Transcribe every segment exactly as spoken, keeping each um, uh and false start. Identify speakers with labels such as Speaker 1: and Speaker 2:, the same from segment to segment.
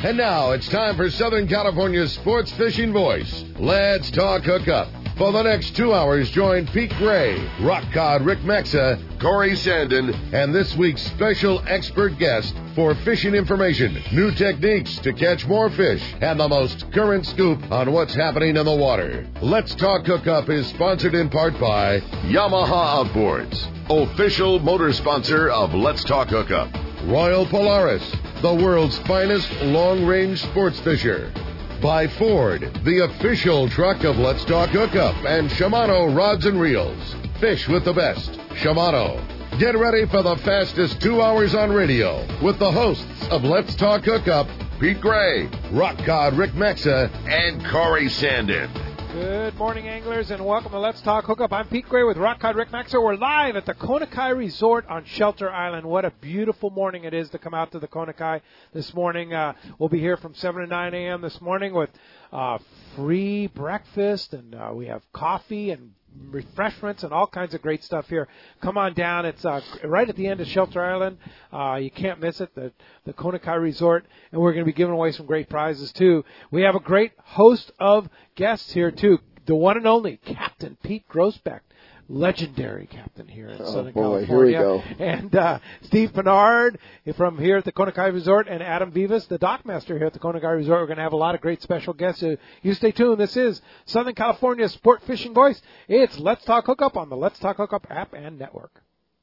Speaker 1: And now it's time for Southern California's sports fishing voice. Let's talk hookup. For the next two hours, join Pete Gray, Rock Cod Rick Maxa, Corey Sandin, and this week's special expert guest for fishing information, new techniques to catch more fish, and the most current scoop on what's happening in the water. Let's Talk Hookup is sponsored in part by Yamaha Outboards, official motor sponsor of Let's Talk Hookup. Royal Polaris, the world's finest long-range sports fisher. By Ford, the official truck of Let's Talk Hookup, and Shimano Rods and Reels. Fish with the best. Shimano. Get ready for the fastest two hours on radio with the hosts of Let's Talk Hookup, Pete Gray, Rock Cod Rick Maxa, and Corey Sandin.
Speaker 2: Good morning, anglers, and welcome to Let's Talk Hookup. I'm Pete Gray with Rock Cod Rick Maxa. We're live at the Kona Kai Resort on Shelter Island. What a beautiful morning it is to come out to the Kona Kai this morning. Uh, we'll be here from seven to nine a.m. this morning with uh, free breakfast, and uh, we have coffee and refreshments and all kinds of great stuff here. Come on down. It's uh, right at the end of Shelter Island. Uh, you can't miss it, the, the Kona Kai Resort. And we're going to be giving away some great prizes, too. We have a great host of guests here, too. The one and only Captain Pete Grossbeck, legendary captain here in
Speaker 3: oh
Speaker 2: Southern
Speaker 3: boy,
Speaker 2: California.
Speaker 3: Here we go.
Speaker 2: And uh, Steve Pennard from here at the Kona Kai Resort, and Adam Vivas, the dockmaster here at the Kona Kai Resort. We're going to have a lot of great special guests. So you stay tuned. This is Southern California's sport fishing voice. It's Let's Talk Hookup on the Let's Talk Hookup app and network.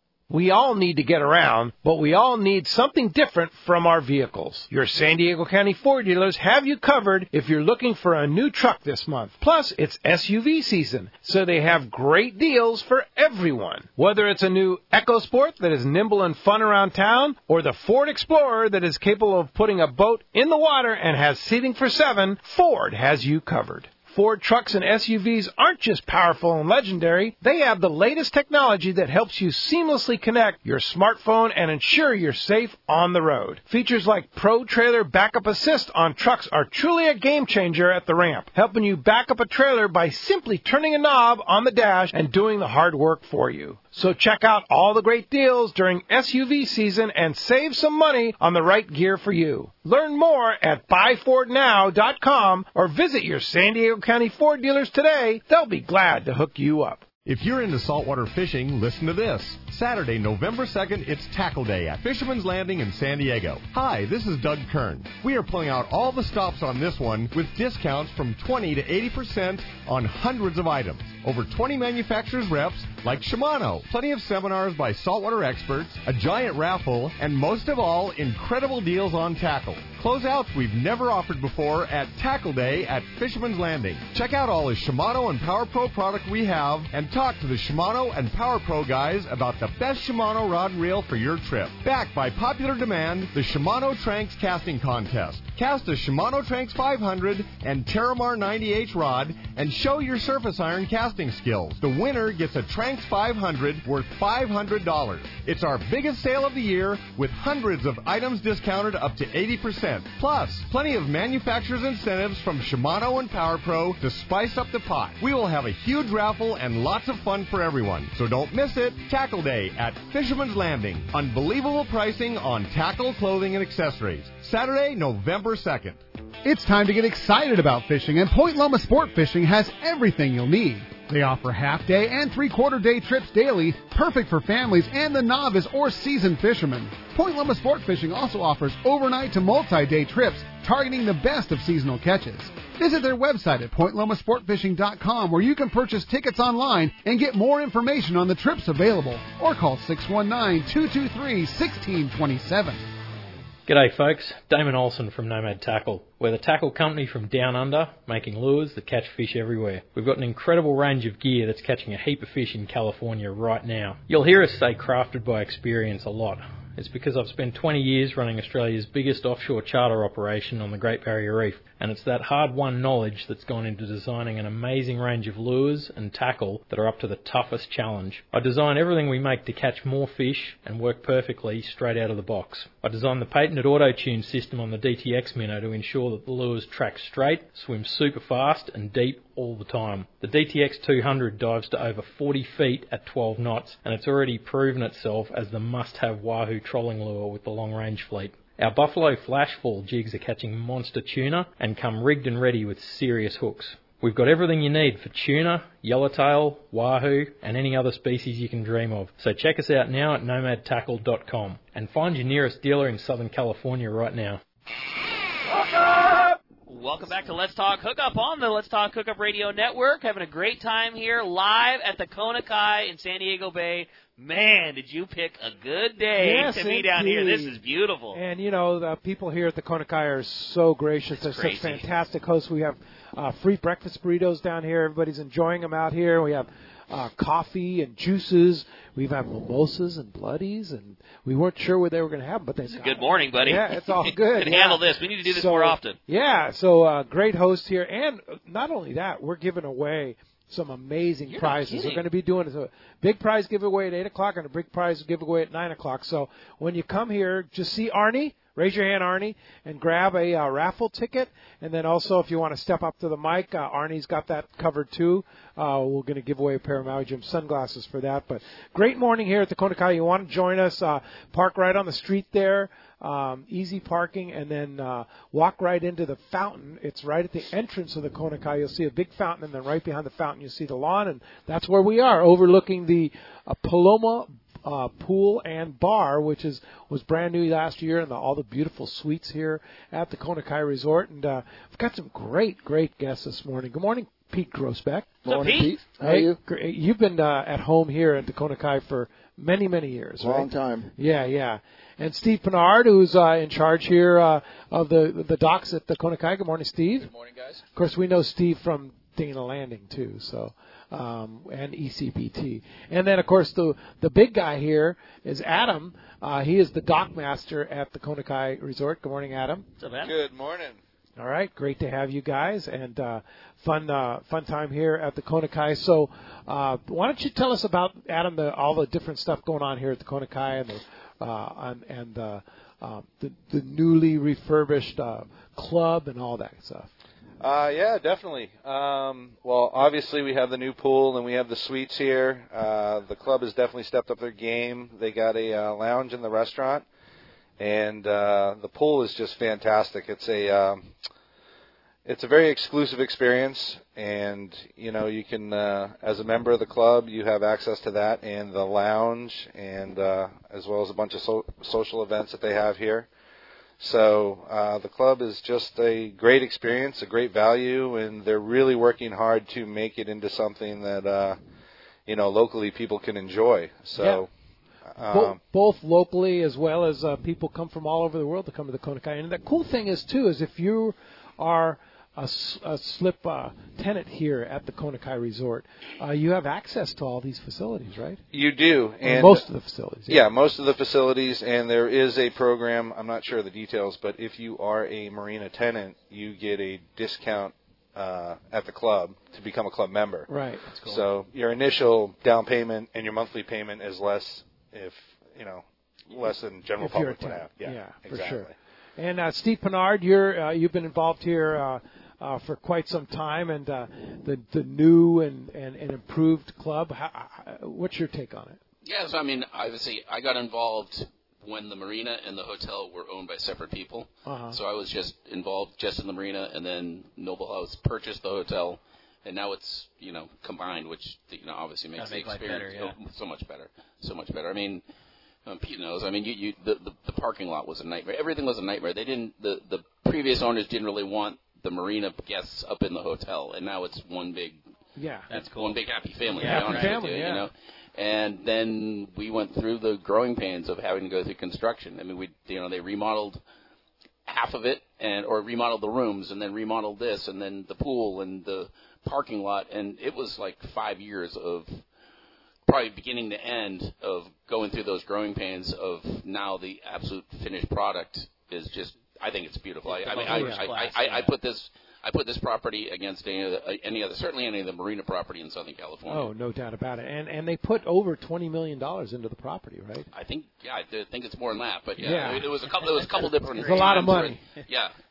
Speaker 4: We all need to get around, but we all need something different from our vehicles. Your San Diego County Ford dealers have you covered if you're looking for a new truck this month. Plus, it's S U V season, so they have great deals for everyone. Whether it's a new EcoSport that is nimble and fun around town, or the Ford Explorer that is capable of putting a boat in the water and has seating for seven, Ford has you covered. Ford trucks and S U Vs aren't just powerful and legendary. They have the latest technology that helps you seamlessly connect your smartphone and ensure you're safe on the road. Features like Pro Trailer Backup Assist on trucks are truly a game changer at the ramp, helping you back up a trailer by simply turning a knob on the dash and doing the hard work for you. So check out all the great deals during S U V season and save some money on the right gear for you. Learn more at buy ford now dot com or visit your San Diego County Ford dealers today. They'll be glad to hook you up.
Speaker 5: If you're into saltwater fishing, listen to this. Saturday, November second, it's Tackle Day at Fisherman's Landing in San Diego. Hi, this is Doug Kern. We are pulling out all the stops on this one with discounts from twenty to eighty percent on hundreds of items. Over twenty manufacturers reps like Shimano, plenty of seminars by saltwater experts, a giant raffle, and most of all, incredible deals on tackle. Closeouts we've never offered before at Tackle Day at Fisherman's Landing. Check out all the Shimano and Power Pro product we have and talk to the Shimano and Power Pro guys about the best Shimano rod and reel for your trip. Backed by popular demand, the Shimano Tranks Casting Contest. Cast a Shimano Tranks five hundred and Terramar ninety H rod and show your surface iron casting skills. The winner gets a Tranks five hundred worth five hundred dollars. It's our biggest sale of the year with hundreds of items discounted up to eighty percent. Plus, plenty of manufacturers' incentives from Shimano and Power Pro to spice up the pot. We will have a huge raffle and lots of fun for everyone. So don't miss it. Tackle Day at Fisherman's Landing. Unbelievable pricing on tackle, clothing, and accessories. Saturday, November second.
Speaker 6: It's time to get excited about fishing, and Point Loma Sport Fishing has everything you'll need. They offer half-day and three-quarter-day trips daily, perfect for families and the novice or seasoned fishermen. Point Loma Sport Fishing also offers overnight to multi-day trips, targeting the best of seasonal catches. Visit their website at point loma sport fishing dot com, where you can purchase tickets online and get more information on the trips available, or call six one nine, two two three, one six two seven.
Speaker 7: G'day folks, Damon Olsen from Nomad Tackle. We're the tackle company from down under, making lures that catch fish everywhere. We've got an incredible range of gear that's catching a heap of fish in California right now. You'll hear us say crafted by experience a lot. It's because I've spent twenty years running Australia's biggest offshore charter operation on the Great Barrier Reef, and it's that hard-won knowledge that's gone into designing an amazing range of lures and tackle that are up to the toughest challenge. I design everything we make to catch more fish and work perfectly straight out of the box. I designed the patented auto-tune system on the D T X Minnow to ensure that the lures track straight, swim super fast and deep all the time. The D T X two hundred dives to over forty feet at twelve knots, and it's already proven itself as the must-have Wahoo trolling lure with the long-range fleet. Our Buffalo Flashfall jigs are catching monster tuna and come rigged and ready with serious hooks. We've got everything you need for tuna, yellowtail, wahoo, and any other species you can dream of. So check us out now at nomad tackle dot com and find your nearest dealer in Southern California right now.
Speaker 3: Welcome back to Let's Talk Hookup on the Let's Talk Hookup Radio Network. Having a great time here live at the Kona Kai in San Diego Bay. Man, did you pick a good day
Speaker 2: yes,
Speaker 3: to be down here. This is beautiful.
Speaker 2: And, you know, the people here at the Kona Kai are so gracious.
Speaker 3: That's
Speaker 2: They're
Speaker 3: crazy.
Speaker 2: such fantastic hosts. We have uh, free breakfast burritos down here. Everybody's enjoying them out here. We have uh, coffee and juices. We've had mimosas and bloodies, and we weren't sure where they were going to have them, but they got
Speaker 3: Good
Speaker 2: them.
Speaker 3: morning, buddy.
Speaker 2: Yeah, it's all good.
Speaker 3: can
Speaker 2: yeah.
Speaker 3: handle this. We need to do this
Speaker 2: so,
Speaker 3: more often.
Speaker 2: Yeah, so uh, great host here. And not only that, we're giving away some amazing
Speaker 3: You're
Speaker 2: prizes. We're going to be doing a big prize giveaway at eight o'clock and a big prize giveaway at nine o'clock. So when you come here, just see Arnie. Raise your hand, Arnie, and grab a uh, raffle ticket. And then also, if you want to step up to the mic, uh, Arnie's got that covered too. Uh, we're going to give away a pair of Maui Jim sunglasses for that. But great morning here at the Kona Kai. You want to join us? Uh, park right on the street there. Um, easy parking, and then uh, walk right into the fountain. It's right at the entrance of the Kona Kai. You'll see a big fountain, and then right behind the fountain you'll see the lawn, and that's where we are, overlooking the uh, Paloma uh, Pool and Bar, which is was brand new last year, and the, all the beautiful suites here at the Kona Kai Resort. And uh, we've got some great, great guests this morning. Good morning, Pete Grossbeck.
Speaker 3: What's up, Pete?
Speaker 8: Pete? How
Speaker 2: hey,
Speaker 8: are you?
Speaker 2: Great. You've been uh, at home here at the Kona Kai for many, many years,
Speaker 8: Long
Speaker 2: right?
Speaker 8: time.
Speaker 2: Yeah, yeah. And Steve Pinard, who's uh, in charge here uh, of the the docks at the Kona Kai. Good morning, Steve.
Speaker 9: Good morning, guys.
Speaker 2: Of course, we know Steve from Dana Landing too, so um, and E C B T. And then, of course, the the big guy here is Adam. Uh, he is the dock master at the Kona Kai Resort. Good morning, Adam.
Speaker 3: What's up, man?
Speaker 9: Good morning.
Speaker 2: All right, great to have you guys, and uh, fun uh, fun time here at the Kona Kai. So, uh, why don't you tell us about, Adam, the, all the different stuff going on here at the Kona Kai and the uh, and, and uh, uh, the, the newly refurbished uh, club and all that stuff.
Speaker 9: Uh, yeah, definitely. Um, well, obviously we have the new pool and we have the suites here. Uh, the club has definitely stepped up their game. They got a uh, lounge in the restaurant, and uh, the pool is just fantastic. It's a um, it's a very exclusive experience, and you know you can, uh, as a member of the club, you have access to that and the lounge, and uh, as well as a bunch of so- social events that they have here. So uh, the club is just a great experience, a great value, and they're really working hard to make it into something that uh, you know locally people can enjoy. So.
Speaker 2: Yeah. Bo-
Speaker 9: Um,
Speaker 2: both locally as well as uh, people come from all over the world to come to the Kona Kai. And the cool thing is, too, is if you are a, a slip uh, tenant here at the Kona Kai Resort, uh, you have access to all these facilities, right?
Speaker 9: you do,
Speaker 2: Or
Speaker 9: and
Speaker 2: most of the facilities.
Speaker 9: yeah, most of the facilities, and there is a program. I'm not sure of the details, but if you are a marina tenant, you get a discount uh, at the club to become a club member.
Speaker 2: Right. That's cool.
Speaker 9: So your initial down payment and your monthly payment is less, if you know, less than general
Speaker 2: if you're a
Speaker 9: public would
Speaker 2: tenant.
Speaker 9: have. Yeah,
Speaker 2: yeah
Speaker 9: exactly.
Speaker 2: for sure. And uh, Steve Pinard, you're uh, you've been involved here uh, uh, for quite some time, and uh, the the new and, and, and improved club. How, how, what's your take on it?
Speaker 10: Yes, I mean, obviously, I got involved when the marina and the hotel were owned by separate people.
Speaker 2: Uh-huh.
Speaker 10: So I was just involved just in the marina, and then Noble House purchased the hotel, and now it's, you know, combined, which, you know, obviously makes
Speaker 3: Gotta make
Speaker 10: the
Speaker 3: life
Speaker 10: experience
Speaker 3: better, yeah.
Speaker 10: so much better, so much better. I mean, um, Pete knows. I mean, you, you the, the the parking lot was a nightmare. Everything was a nightmare. They didn't. The the previous owners didn't really want the marina guests up in the hotel, and now it's one big.
Speaker 2: Yeah,
Speaker 3: That's cool.
Speaker 10: One big happy family.
Speaker 2: Yeah,
Speaker 10: to be
Speaker 2: happy
Speaker 10: honest with
Speaker 2: family,
Speaker 10: you,
Speaker 2: yeah.
Speaker 10: you know. And then we went through the growing pains of having to go through construction. I mean, we, you know, they remodeled half of it, and or remodeled the rooms, and then remodeled this, and then the pool and the parking lot, and it was like five years of probably beginning to end of going through those growing pains of now the absolute finished product is just. I think it's beautiful. I, I mean, I, I, I, I put this. I put this property against any other, any other, certainly any of the marina property in Southern California.
Speaker 2: Oh, no doubt about it. And and they put over twenty million dollars into the property, right?
Speaker 10: I think, yeah, I think it's more than that, but yeah,
Speaker 2: Yeah.
Speaker 10: It, it was a couple. There was a couple different.
Speaker 2: It's a lot of
Speaker 10: times where
Speaker 2: money.
Speaker 10: it- yeah,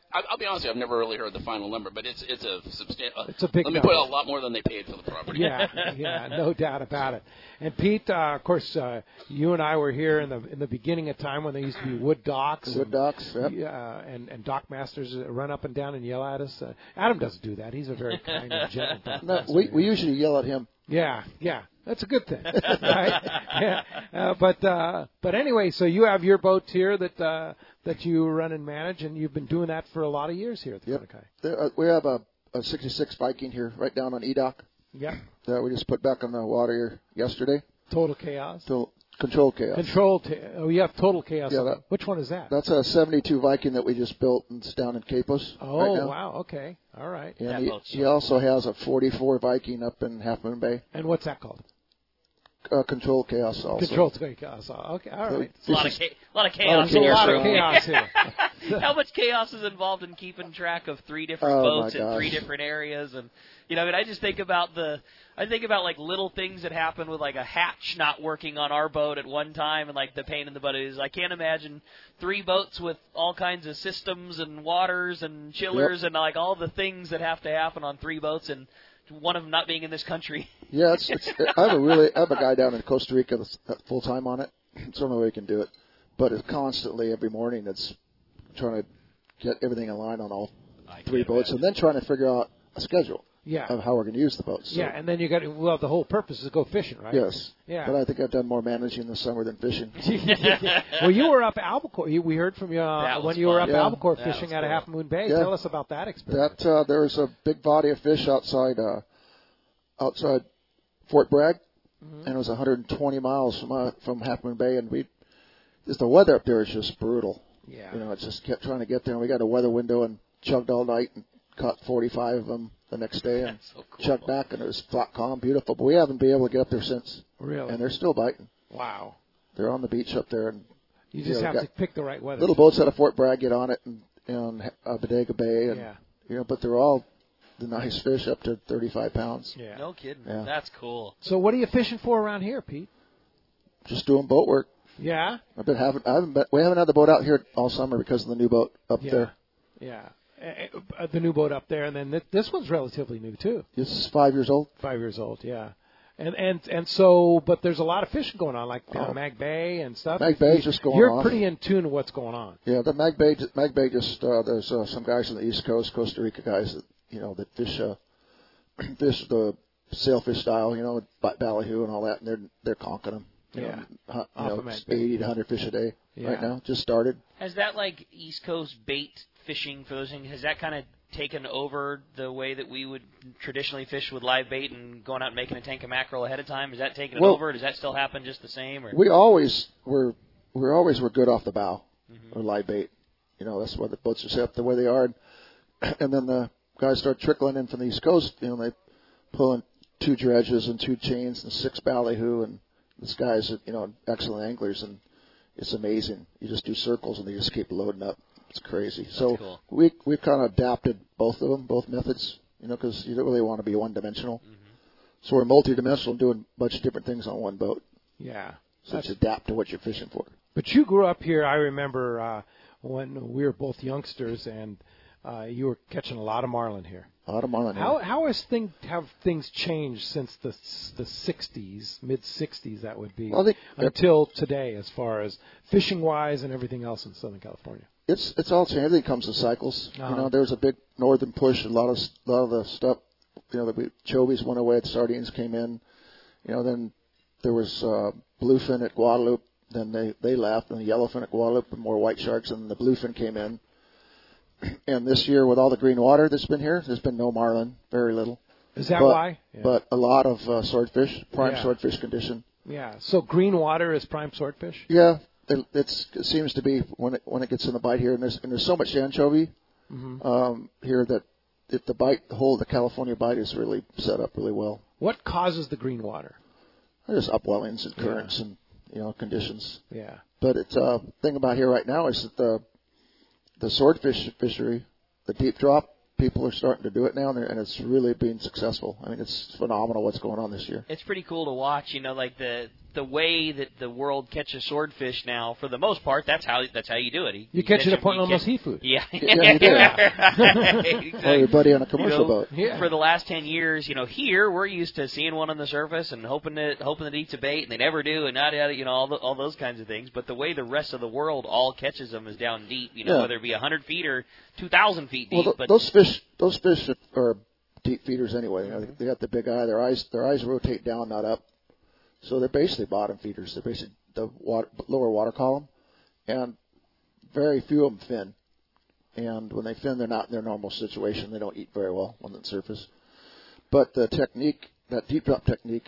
Speaker 10: I, I'll be honest with you, I've never really heard the final number, but it's it's a substantial.
Speaker 2: It's a big
Speaker 10: Let me
Speaker 2: number.
Speaker 10: put it a lot more than they paid for the property.
Speaker 2: Yeah, yeah, no doubt about it. And Pete, uh, of course, uh, you and I were here in the in the beginning of time when there used to be wood docks.
Speaker 8: Wood
Speaker 2: and,
Speaker 8: docks, yep.
Speaker 2: Yeah, and and dock masters run up and down and yell at us. Uh, Adam doesn't do that. He's a very kind and gentle dock
Speaker 8: No,
Speaker 2: master.
Speaker 8: we we usually yell at him.
Speaker 2: Yeah, yeah, that's a good thing, right? Yeah, uh, but uh, but anyway, so you have your boats here that uh, that you run and manage, and you've been doing that for a lot of years here at the
Speaker 8: Yep.
Speaker 2: Konakai.
Speaker 8: There, uh, we have a, a sixty-six Viking here, right down on E-Dock.
Speaker 2: Yeah,
Speaker 8: That we just put back on the water here yesterday.
Speaker 2: total chaos.
Speaker 8: So control chaos.
Speaker 2: Control. Ta- oh, you have total chaos.
Speaker 8: Yeah, that-
Speaker 2: Which one is that?
Speaker 8: That's a seventy-two Viking that we just built, and it's down in Capos.
Speaker 2: Oh,
Speaker 8: right now.
Speaker 2: wow. Okay. All right.
Speaker 8: And
Speaker 3: That
Speaker 8: he,
Speaker 3: boat's
Speaker 8: he also has a forty-four Viking up in Half Moon Bay.
Speaker 2: And what's that called?
Speaker 8: Uh, control chaos also.
Speaker 2: Control chaos. Okay. All right.
Speaker 3: A lot of, cha- a lot of chaos
Speaker 8: Oh,
Speaker 3: in
Speaker 2: a
Speaker 3: your
Speaker 2: lot of
Speaker 3: room.
Speaker 2: chaos here.
Speaker 3: How much chaos is involved in keeping track of three different
Speaker 8: Oh,
Speaker 3: boats
Speaker 8: my
Speaker 3: in three
Speaker 8: gosh.
Speaker 3: different areas? And you know, I mean, I just think about the, I think about like little things that happen with like a hatch not working on our boat at one time, and like the pain in the butt is. I can't imagine three boats with all kinds of systems and waters and chillers
Speaker 8: Yep.
Speaker 3: and like all the things that have to happen on three boats, and one of them not being in this country.
Speaker 8: Yeah, it's, it's, I have a really, I have a guy down in Costa Rica that's full time on it. It's the only way we can do it. But it's constantly every morning it's trying to get everything in line on all three boats, and then trying to figure out a schedule
Speaker 2: Yeah.
Speaker 8: of how we're going to use the boats. So,
Speaker 2: Yeah, and then you got well. The whole purpose is to go fishing, right?
Speaker 8: Yes.
Speaker 2: Yeah.
Speaker 8: But I think I've done more managing this summer than fishing.
Speaker 2: Well, you were up Albacore. You- We heard from you uh,
Speaker 3: That was
Speaker 2: when you were
Speaker 3: fun.
Speaker 2: up
Speaker 8: Yeah.
Speaker 2: Albacore
Speaker 3: That
Speaker 2: fishing
Speaker 3: was
Speaker 2: out of
Speaker 3: cool.
Speaker 2: Half Moon Bay.
Speaker 8: Yeah.
Speaker 2: Tell us about that experience.
Speaker 8: That uh, there was a big body of fish outside uh, outside Fort Bragg,
Speaker 2: Mm-hmm.
Speaker 8: and it was one hundred twenty miles from uh, from Half Moon Bay, and we just the weather up there is just brutal.
Speaker 2: Yeah.
Speaker 8: You know, it's just kept trying to get there, and we got a weather window and chugged all night and caught forty-five of them the next day and
Speaker 3: That's so cool.
Speaker 8: chugged back, and it was flat calm, beautiful. But we haven't been able to get up there since,
Speaker 2: Really?
Speaker 8: and they're still biting.
Speaker 2: Wow.
Speaker 8: They're on the beach up there, and
Speaker 2: You just
Speaker 8: Yeah,
Speaker 2: have
Speaker 8: got
Speaker 2: to pick the right weather.
Speaker 8: little boats out of Fort Bragg get on it and on uh, Bodega Bay, and
Speaker 2: Yeah.
Speaker 8: you know, but they're all the nice fish up to thirty-five pounds.
Speaker 2: Yeah.
Speaker 3: No kidding.
Speaker 8: Yeah.
Speaker 3: That's cool.
Speaker 2: So what are you fishing for around here, Pete?
Speaker 8: Just doing boat work.
Speaker 2: Yeah.
Speaker 8: I've been having, I haven't been, we haven't had the boat out here all summer because of the new boat up
Speaker 2: Yeah.
Speaker 8: there.
Speaker 2: Yeah. Uh, uh, the new boat up there, and then th- this one's relatively new too.
Speaker 8: This is five years old.
Speaker 2: Five years old. Yeah. And and and so, but there's a lot of fishing going on, like uh,
Speaker 8: Oh.
Speaker 2: Mag Bay and stuff.
Speaker 8: Mag Bay's just going
Speaker 2: You're
Speaker 8: off.
Speaker 2: pretty in tune to what's going on.
Speaker 8: Yeah, the Mag Bay, Mag Bay just, uh, there's uh, some guys on the East Coast, Costa Rica guys that, you know, that fish, uh, fish the sailfish style, you know, ba- ballyhoo and all that, and they're, they're conking them. You
Speaker 2: Yeah.
Speaker 8: know, hu- you
Speaker 2: Off
Speaker 8: know,
Speaker 2: of Mag Bay.
Speaker 8: eighty to one hundred fish a day
Speaker 2: Yeah.
Speaker 8: right now. Just started.
Speaker 3: Has that like East Coast bait fishing for those things? Has that kind of taken over the way that we would traditionally fish with live bait and going out and making a tank of mackerel ahead of time? Has that taken it
Speaker 8: Well-
Speaker 3: over? Does that still happen just the same? Or
Speaker 8: We always were, we always were good off the bow or live bait. You know, that's why the boats are set up the way they are. And, and then the guys start trickling in from the East Coast. You know, they pull in two dredges and two chains and six ballyhoo, and these guys are, you know, excellent anglers, and it's amazing. You just do circles and they just keep loading up. It's crazy. So
Speaker 3: cool.
Speaker 8: we we've kind of adapted both of them, both methods, you know, because you don't really want to be one-dimensional. So we're multi-dimensional, doing a bunch of different things on one boat.
Speaker 2: Yeah.
Speaker 8: So it's adapt to what you're fishing for.
Speaker 2: But you grew up here. I remember uh, when we were both youngsters, and uh, you were catching a lot of marlin here.
Speaker 8: A lot of marlin.
Speaker 2: How how has thing have things changed since the the sixties, mid sixties? That would be
Speaker 8: Well, I think-
Speaker 2: until today, as far as fishing wise and everything else in Southern California.
Speaker 8: It's it's all changed. Everything comes in cycles.
Speaker 2: Uh-huh.
Speaker 8: You know, there was a big northern push. A lot of a lot of the stuff, you know, the we, chovies went away. The sardines came in. You know, then there was uh, bluefin at Guadalupe. Then they they left, and the yellowfin at Guadalupe, and more white sharks, and the bluefin came in. And this year, with all the green water that's been here, there's been no marlin, very little.
Speaker 2: Is that
Speaker 8: but,
Speaker 2: why? Yeah.
Speaker 8: But a lot of uh, swordfish, prime
Speaker 2: Yeah.
Speaker 8: swordfish condition.
Speaker 2: Yeah. So green water is prime swordfish.
Speaker 8: Yeah, it, it's, it seems to be when it when it gets in the bite here, and there's and there's so much anchovy
Speaker 2: Mm-hmm.
Speaker 8: um, here that if the bite, the whole the California bite is really set up really well.
Speaker 2: What causes the green water?
Speaker 8: There's upwellings and currents and you know conditions.
Speaker 2: Yeah.
Speaker 8: But it's uh thing about here right now is that the the swordfish fishery, the deep drop, people are starting to do it now, and, they're- and it's really being successful. I mean, it's phenomenal what's going on this year.
Speaker 3: it's pretty cool to watch. You know, like the the way that the world catches swordfish now, for the most part, that's how that's how you do it. You,
Speaker 2: you catch it at Point Loma
Speaker 3: catch,
Speaker 2: Seafood.
Speaker 3: Yeah.
Speaker 8: yeah, you do.
Speaker 3: Exactly.
Speaker 8: Or your buddy on a commercial
Speaker 3: you know,
Speaker 8: boat.
Speaker 2: Yeah.
Speaker 3: For the last ten years, you know, here we're used to seeing one on the surface and hoping that hoping that it eats a bait, and they never do, and not you know all the, all those kinds of things. But the way the rest of the world all catches them is down deep. You know,
Speaker 8: Yeah.
Speaker 3: whether it be a hundred feet or two thousand feet deep.
Speaker 8: Well, th-
Speaker 3: but
Speaker 8: those fish, those fish are deep feeders anyway. You know, they got the big eye. Their eyes, their eyes rotate down, not up. So they're basically bottom feeders. They're basically the water, lower water column, and very few of them fin. And when they fin, they're not in their normal situation. They don't eat very well on the surface. But the technique, that deep drop technique,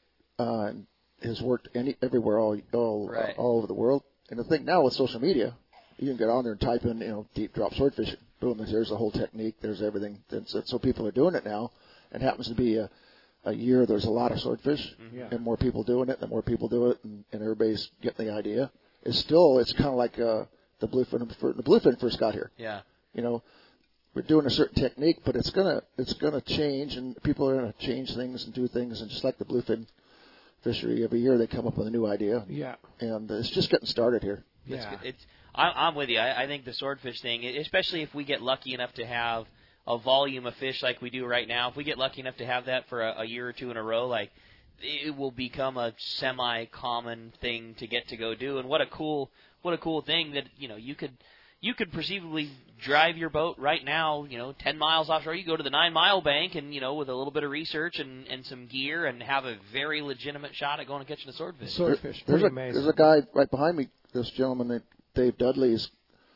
Speaker 8: uh, has worked any everywhere, all all,
Speaker 3: Right.
Speaker 8: uh, all over the world. And the thing now with social media, you can get on there and type in, you know, deep drop swordfish. Boom, there's the whole technique. There's everything. And so, so people are doing it now. It happens to be a, a year there's a lot of swordfish,
Speaker 2: Yeah.
Speaker 8: and more people doing it. The more people do it, and, and everybody's getting the idea. It's still, it's kind of like uh, the bluefin. The bluefin first got here.
Speaker 3: yeah.
Speaker 8: You know, we're doing a certain technique, but it's gonna it's gonna change, and people are gonna change things and do things, and just like the bluefin fishery, every year they come up with a new idea.
Speaker 2: Yeah.
Speaker 8: And it's just getting started here.
Speaker 3: It's,
Speaker 2: Yeah.
Speaker 3: it's I, I'm with you. I, I think the swordfish thing, especially if we get lucky enough to have a volume of fish like we do right now, if we get lucky enough to have that for a, a year or two in a row, like it will become a semi-common thing to get to go do. And what a cool, what a cool thing that you know you could. You could perceivably drive your boat right now, you know, ten miles offshore. You go to the Nine Mile Bank and, you know, with a little bit of research and, and some gear and have a very legitimate shot at going and catching a swordfish.
Speaker 2: Swordfish,
Speaker 8: There's
Speaker 2: pretty
Speaker 8: a,
Speaker 2: amazing.
Speaker 8: there's a guy right behind me. This gentleman, named Dave Dudley, is,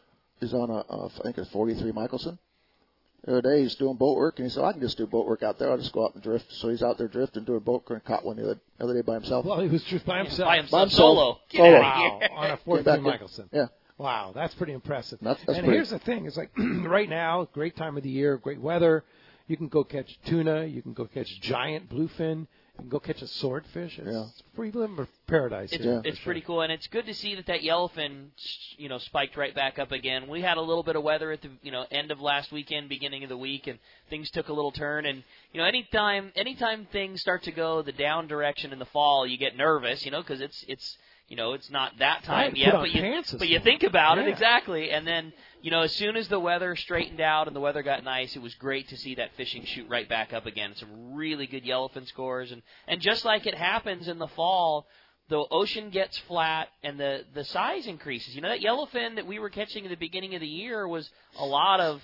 Speaker 8: is on a, a I think it's forty-three Michelson. The other day he's doing boat work, and he said, I can just do boat work out there. I'll just go out and drift. So he's out there drifting, doing boat work, and caught one the other, the other day by himself.
Speaker 2: Well, he was just by himself.
Speaker 3: By himself,
Speaker 8: By himself.
Speaker 3: solo. Get
Speaker 8: Solo.
Speaker 3: outta
Speaker 2: Wow,
Speaker 3: here.
Speaker 2: on a
Speaker 8: Came
Speaker 2: forty-three
Speaker 8: back in-
Speaker 2: Michelson.
Speaker 8: Yeah.
Speaker 2: Wow, that's pretty impressive.
Speaker 8: That's- that's
Speaker 2: and
Speaker 8: pretty-
Speaker 2: here's the thing: it's like right now, great time of the year, great weather. You can go catch tuna. You can go catch giant bluefin. You can go catch a swordfish. It's,
Speaker 8: Yeah.
Speaker 2: it's pretty living paradise.
Speaker 3: It's,
Speaker 2: here,
Speaker 8: Yeah.
Speaker 3: it's
Speaker 2: for
Speaker 3: pretty
Speaker 2: sure.
Speaker 3: cool, and it's good to see that that yellowfin, you know, spiked right back up again. We had a little bit of weather at the, you know, end of last weekend, beginning of the week, and things took a little turn. And you know, anytime, anytime things start to go the down direction in the fall, you get nervous, you know, because it's, it's, you know, it's not that time
Speaker 2: Right,
Speaker 3: yet,
Speaker 2: put on
Speaker 3: but you,
Speaker 2: pants this
Speaker 3: but you
Speaker 2: morning.
Speaker 3: think about it
Speaker 2: Yeah.
Speaker 3: exactly, and then. You know, as soon as the weather straightened out and the weather got nice, it was great to see that fishing shoot right back up again. Some really good yellowfin scores, and and just like it happens in the fall, the ocean gets flat and the the size increases. You know, that yellowfin that we were catching at the beginning of the year was a lot of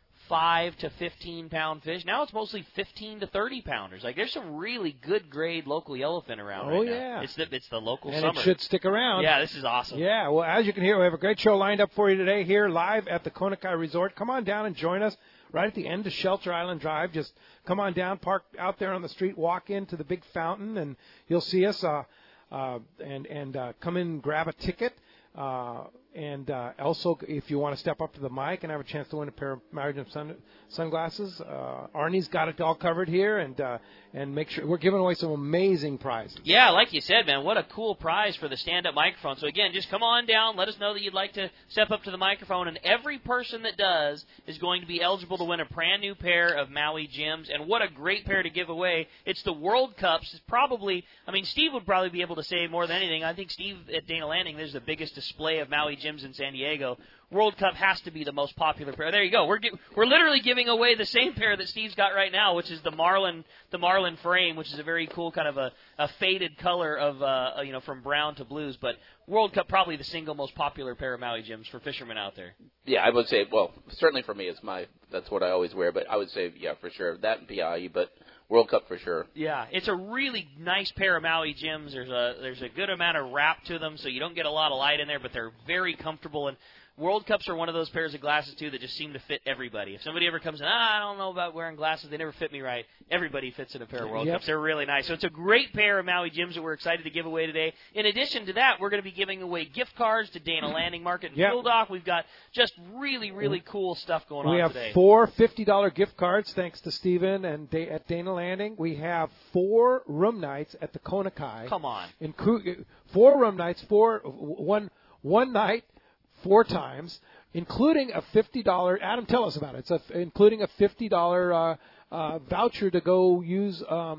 Speaker 3: five to fifteen pound fish. Now it's mostly fifteen to thirty pounders. Like there's some really good grade local yellowfin around
Speaker 2: Oh,
Speaker 3: right
Speaker 2: yeah.
Speaker 3: now. It's the it's the local
Speaker 2: and
Speaker 3: summer.
Speaker 2: it should stick around.
Speaker 3: Yeah, this is awesome.
Speaker 2: Yeah, well, as you can hear, we have a great show lined up for you today here live at the Konakai Resort. Come on down and join us right at the end of Shelter Island Drive. Just come on down, park out there on the street, walk into the big fountain, and you'll see us. Uh, uh, and and uh, come in and grab a ticket. Uh, and uh, also, if you want to step up to the mic and have a chance to win a pair of Maui Jim sun, sunglasses, uh, Arnie's got it all covered here, and uh, and make sure we're giving away some amazing prizes.
Speaker 3: Yeah, like you said, man, what a cool prize for the stand-up microphone. So, again, just come on down. Let us know that you'd like to step up to the microphone. And every person that does is going to be eligible to win a brand-new pair of Maui Jims. And what a great pair to give away. It's the World Cups. It's probably, I mean, Steve would probably be able to say more than anything. I think Steve at Dana Landing, there's the biggest display of Maui Jims in San Diego. World Cup has to be the most popular pair. There you go. We're gi- we're literally giving away the same pair that Steve's got right now, which is the Marlin the Marlin frame, which is a very cool kind of a, a faded color of uh, you know from brown to blues. But World Cup probably the single most popular pair of Maui Jims for fishermen out there.
Speaker 10: Yeah, I would say, well, certainly for me, it's my that's what I always wear. But I would say, yeah, for sure that and P I E, but World Cup for sure.
Speaker 3: Yeah, it's a really nice pair of Maui Jims. There's a there's a good amount of wrap to them, so you don't get a lot of light in there, but they're very comfortable. And World Cups are one of those pairs of glasses, too, that just seem to fit everybody. If somebody ever comes in, ah, I don't know about wearing glasses, they never fit me right, everybody fits in a pair of World
Speaker 2: Yep.
Speaker 3: Cups. They're really nice. So it's a great pair of Maui Jims that we're excited to give away today. In addition to that, we're going to be giving away gift cards to Dana Landing Market and
Speaker 2: Yep.
Speaker 3: Fuel Dock. We've got just really, really cool stuff going
Speaker 2: We
Speaker 3: on
Speaker 2: have
Speaker 3: today.
Speaker 2: four fifty dollars gift cards, thanks to Steven and da- at Dana Landing. We have four room nights at the Konakai.
Speaker 3: Come on.
Speaker 2: Inclu- four room nights, four one one night, four times, including a fifty dollars. Adam, tell us about it. It's a, including a fifty dollars uh, uh, voucher to go use um,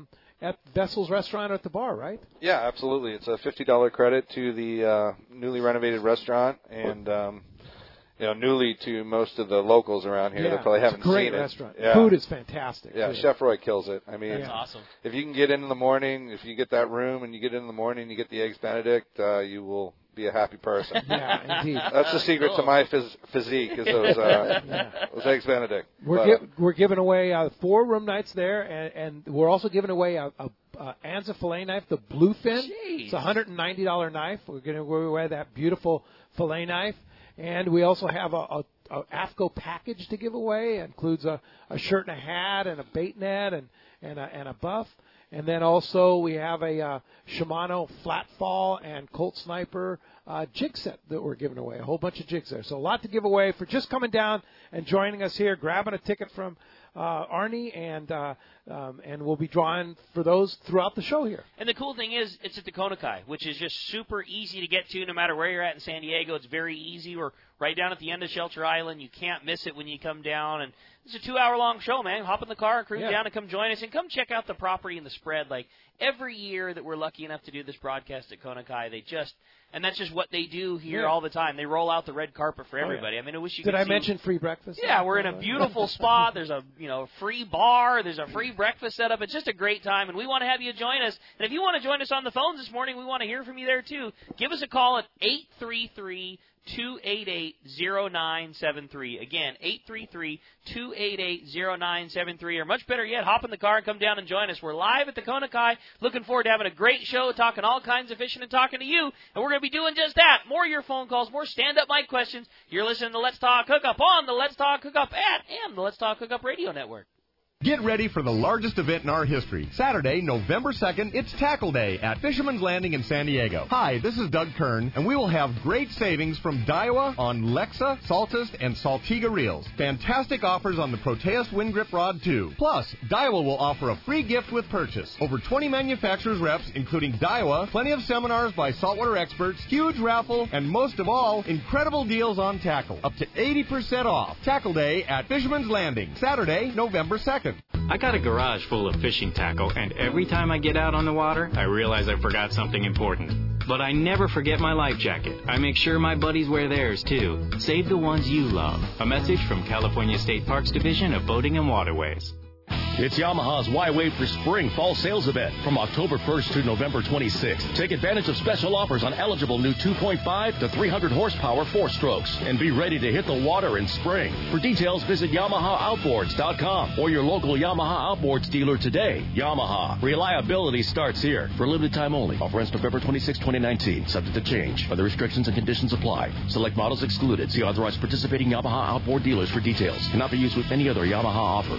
Speaker 2: at Vessel's Restaurant or at the bar, right?
Speaker 9: Yeah, absolutely. It's a fifty dollars credit to the uh, newly renovated restaurant, and um, you know, newly to most of the locals around here
Speaker 2: yeah,
Speaker 9: that probably haven't
Speaker 2: it's a great
Speaker 9: seen it.
Speaker 2: restaurant.
Speaker 9: Yeah.
Speaker 2: Food is fantastic.
Speaker 9: Yeah,
Speaker 2: too.
Speaker 9: Chef Roy kills it. I mean,
Speaker 3: That's awesome.
Speaker 9: If you can get in in the morning, if you get that room and you get in in the morning, you get the eggs Benedict, uh, you will be a happy person.
Speaker 2: Yeah, indeed.
Speaker 9: That's the secret
Speaker 3: cool.
Speaker 9: to my phys- physique is those uh,
Speaker 2: yeah.
Speaker 9: those eggs Benedict.
Speaker 2: We're
Speaker 9: But,
Speaker 2: gi- we're giving away uh, four room nights there, and, and we're also giving away a, a, a Anza fillet knife, the Bluefin.
Speaker 3: Jeez.
Speaker 2: It's a one hundred ninety dollars knife. We're going to give away that beautiful fillet knife, and we also have a, a, a AFCO package to give away. It includes a, a shirt and a hat and a bait net and and a, and a buff. And then also we have a uh, Shimano flat fall and Colt Sniper uh, jig set that we're giving away. A whole bunch of jigs there. So a lot to give away for just coming down and joining us here, grabbing a ticket from uh, Arnie, and uh, um, and we'll be drawing for those throughout the show here.
Speaker 3: And the cool thing is, it's at the Kona Kai, which is just super easy to get to no matter where you're at in San Diego. It's very easy. We're right down at the end of Shelter Island. You can't miss it when you come down. And it's a two-hour-long show, man. Hop in the car, cruise
Speaker 2: Yeah.
Speaker 3: down, and come join us. And come check out the property and the spread. Like, every year that we're lucky enough to do this broadcast at Kona Kai, they just – and that's just what they do here
Speaker 2: Yeah.
Speaker 3: all the time. They roll out the red carpet for
Speaker 2: Oh, yeah.
Speaker 3: everybody. I mean, I wish you
Speaker 2: Did
Speaker 3: could
Speaker 2: I
Speaker 3: see
Speaker 2: mention free breakfast?
Speaker 3: Yeah, we're in a beautiful spot. There's a, you know, free bar. There's a free breakfast set up. It's just a great time, and we want to have you join us. And if you want to join us on the phones this morning, we want to hear from you there, too. Give us a call at eight three three, two eight eight, zero nine seven three. Again, eight three three, two eight eight, zero nine seven three. Or much better yet, hop in the car and come down and join us. We're live at the Kona Kai. Looking forward to having a great show, talking all kinds of fishing and talking to you. And we're going to be doing just that. More of your phone calls, more stand-up mic questions. You're listening to Let's Talk Hookup on the Let's Talk Hookup app and the Let's Talk Hookup Radio Network.
Speaker 5: Get ready for the largest event in our history. Saturday, November second, it's Tackle Day at Fisherman's Landing in San Diego. Hi, this is Doug Kern, and we will have great savings from Daiwa on Lexa, Saltist, and Saltiga reels. Fantastic offers on the Proteus Wind Grip Rod, too. Plus, Daiwa will offer a free gift with purchase. Over twenty manufacturers reps, including Daiwa, plenty of seminars by saltwater experts, huge raffle, and most of all, incredible deals on tackle. Up to eighty percent off. Tackle Day at Fisherman's Landing, Saturday, November second.
Speaker 11: I got a garage full of fishing tackle, and every time I get out on the water, I realize I forgot something important. But I never forget my life jacket. I make sure my buddies wear theirs, too. Save the ones you love. A message from California State Parks Division of Boating and Waterways.
Speaker 12: It's Yamaha's Why Wait for Spring Fall Sales Event from October first to November twenty-sixth. Take advantage of special offers on eligible new two point five to three hundred horsepower four-strokes and be ready to hit the water in spring. For details, visit Yamaha Outboards dot com or your local Yamaha Outboards dealer today. Yamaha. Reliability starts here. For a limited time only. Offer ends November twenty-sixth, twenty nineteen. Subject to change. Other restrictions and conditions apply. Select models excluded. See authorized participating Yamaha Outboard dealers for details. Cannot be used with any other Yamaha offer.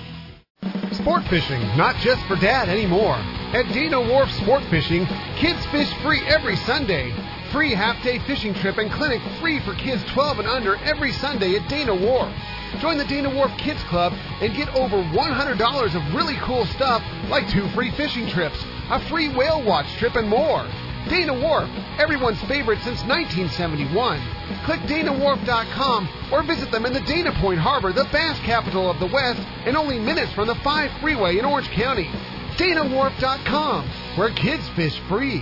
Speaker 6: Sport fishing, not just for dad anymore. At Dana Wharf Sport Fishing, kids fish free every Sunday. Free half-day fishing trip and clinic free for kids twelve and under every Sunday at Dana Wharf. Join the Dana Wharf Kids Club and get over one hundred dollars of really cool stuff like two free fishing trips, a free whale watch trip, and more. Dana Wharf, everyone's favorite since nineteen seventy-one. Click Dana Wharf dot com or visit them in the Dana Point Harbor, the bass capital of the West, and only minutes from the five freeway in Orange County. Dana Wharf dot com, where kids fish free.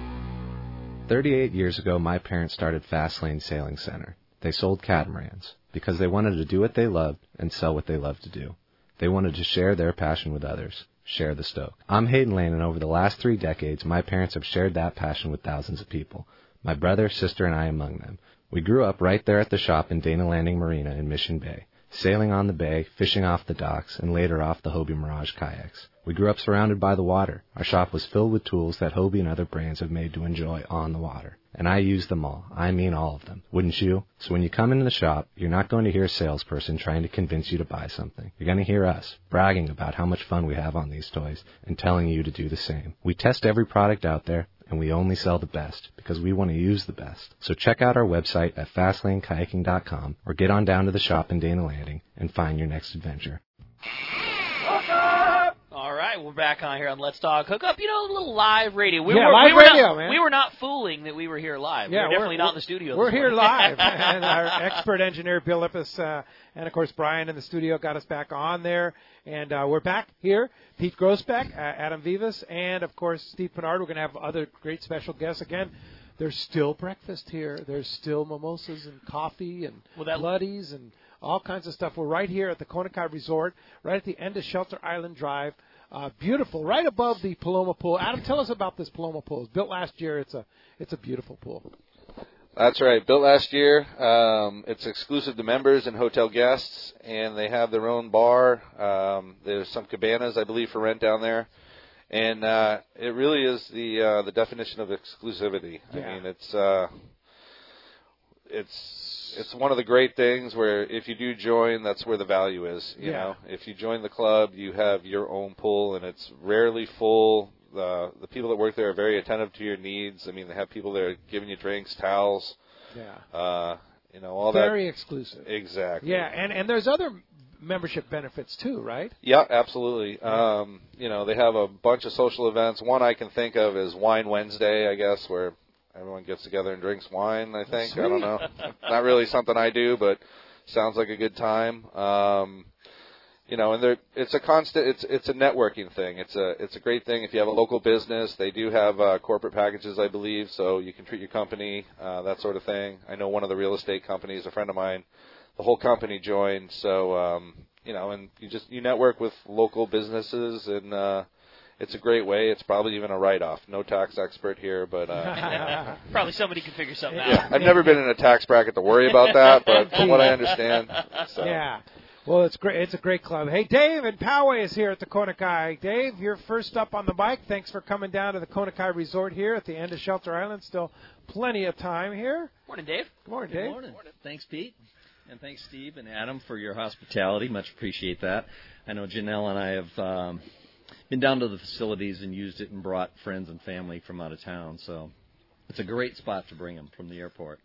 Speaker 13: thirty-eight years ago, my parents started Fastlane Sailing Center. They sold catamarans because they wanted to do what they loved and sell what they loved to do. They wanted to share their passion with others. Share the stoke. I'm Hayden Lane, and over the last three decades, my parents have shared that passion with thousands of people. My brother, sister, and I among them. We grew up right there at the shop in Dana Landing Marina in Mission Bay, sailing on the bay, fishing off the docks, and later off the Hobie Mirage kayaks. We grew up surrounded by the water. Our shop was filled with tools that Hobie and other brands have made to enjoy on the water. And I use them all. I mean all of them. Wouldn't you? So when you come into the shop, you're not going to hear a salesperson trying to convince you to buy something. You're going to hear us bragging about how much fun we have on these toys and telling you to do the same. We test every product out there, and we only sell the best because we want to use the best. So check out our website at fastlane kayaking dot com or get on down to the shop in Dana Landing and find your next adventure.
Speaker 3: All right. right, we're back on here on Let's Talk Hookup. You know, a little live radio. We
Speaker 2: yeah,
Speaker 3: were,
Speaker 2: live
Speaker 3: we were
Speaker 2: radio,
Speaker 3: not,
Speaker 2: man.
Speaker 3: We were not fooling that we were here live.
Speaker 2: Yeah,
Speaker 3: we're definitely
Speaker 2: we're,
Speaker 3: not in the studio.
Speaker 2: We're
Speaker 3: this
Speaker 2: here
Speaker 3: morning.
Speaker 2: live, and our expert engineer Bill Lippis, uh, and of course Brian in the studio got us back on there, and uh, we're back here. Pete Grossbeck, uh, Adam Vivas, and of course Steve Pennard. We're going to have other great special guests again. There's still breakfast here. There's still mimosas and coffee and
Speaker 3: well, that,
Speaker 2: bloodies and all kinds of stuff. We're right here at the Konakai Resort, right at the end of Shelter Island Drive. Uh, beautiful, right above the Paloma Pool. Adam, tell us about this Paloma Pool. It was built last year. It's a it's a beautiful pool.
Speaker 9: That's right. Built last year. Um, it's exclusive to members and hotel guests, and they have their own bar. Um, there's some cabanas, I believe, for rent down there. And uh, it really is the uh, the definition of exclusivity.
Speaker 2: Yeah.
Speaker 9: I mean, it's uh, it's it's one of the great things where if you do join, that's where the value is. You
Speaker 2: yeah.
Speaker 9: know, if you join the club, you have your own pool, and it's rarely full. The the people that work there are very attentive to your needs. I mean, they have people there giving you drinks, towels.
Speaker 2: Yeah.
Speaker 9: Uh, you know, all
Speaker 2: very
Speaker 9: that.
Speaker 2: Very exclusive.
Speaker 9: Exactly.
Speaker 2: Yeah, and and there's other membership benefits too, right?
Speaker 9: Yeah, absolutely. Um, you know, they have a bunch of social events. One I can think of is Wine Wednesday, I guess, where everyone gets together and drinks wine, I think.
Speaker 2: Sweet.
Speaker 9: I don't know. Not really something I do, but sounds like a good time. Um, you know, and they're, it's a constant, it's it's a networking thing. It's a it's a great thing if you have a local business. They do have uh, corporate packages, I believe, so you can treat your company, uh, that sort of thing. I know one of the real estate companies, a friend of mine, the whole company joined, so um, you know, and you just you network with local businesses, and uh, it's a great way. It's probably even a write-off. No tax expert here, but uh,
Speaker 3: probably somebody can figure something
Speaker 9: yeah,
Speaker 3: out.
Speaker 9: I've never been in a tax bracket to worry about that, but from what I understand, so.
Speaker 2: Yeah. Well, it's great. It's a great club. Hey, Dave and Poway is here at the Konakai. Dave, you're first up on the bike. Thanks for coming down to the Konakai Resort here at the end of Shelter Island. Still plenty of time here.
Speaker 3: Morning, Dave.
Speaker 2: Good morning,
Speaker 14: Good
Speaker 2: Dave.
Speaker 14: morning. Thanks, Pete. And thanks, Steve and Adam, for your hospitality. Much appreciate that. I know Janelle and I have um, been down to the facilities and used it and brought friends and family from out of town. So it's a great spot to bring them from the airport.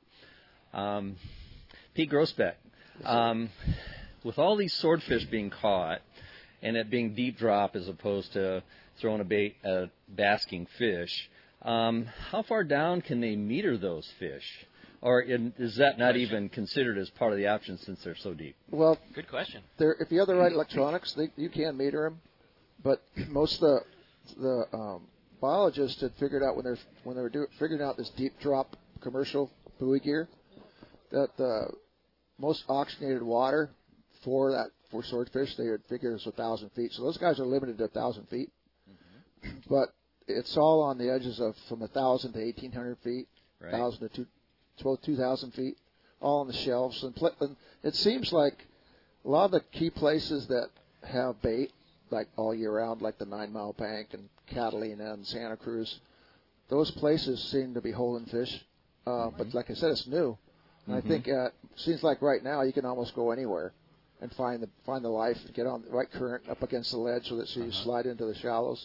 Speaker 14: Um, Pete Grossbeck, um, with all these swordfish being caught and it being deep drop as opposed to throwing a bait at basking fish, um, how far down can they meter those fish? Or in, is that not even considered as part of the option since they're so deep?
Speaker 8: Well,
Speaker 3: good question.
Speaker 8: If you have the right electronics, they, you can meter them. But most of the the um, biologists had figured out when they're when they were doing figuring out this deep drop commercial buoy gear that the most oxygenated water for that for swordfish they would figure is a thousand feet. So those guys are limited to a thousand feet. Mm-hmm. But it's all on the edges of from a thousand to eighteen hundred feet,
Speaker 14: right.
Speaker 8: thousand to two. About two thousand feet, all on the shelves. And, pl- and it seems like a lot of the key places that have bait, like all year round, like the Nine Mile Bank and Catalina and Santa Cruz, those places seem to be holding fish. Uh, mm-hmm. But like I said, it's new. And mm-hmm. I think uh, it seems like right now you can almost go anywhere and find the find the life, get on the right current up against the ledge so that so you uh-huh. slide into the shallows,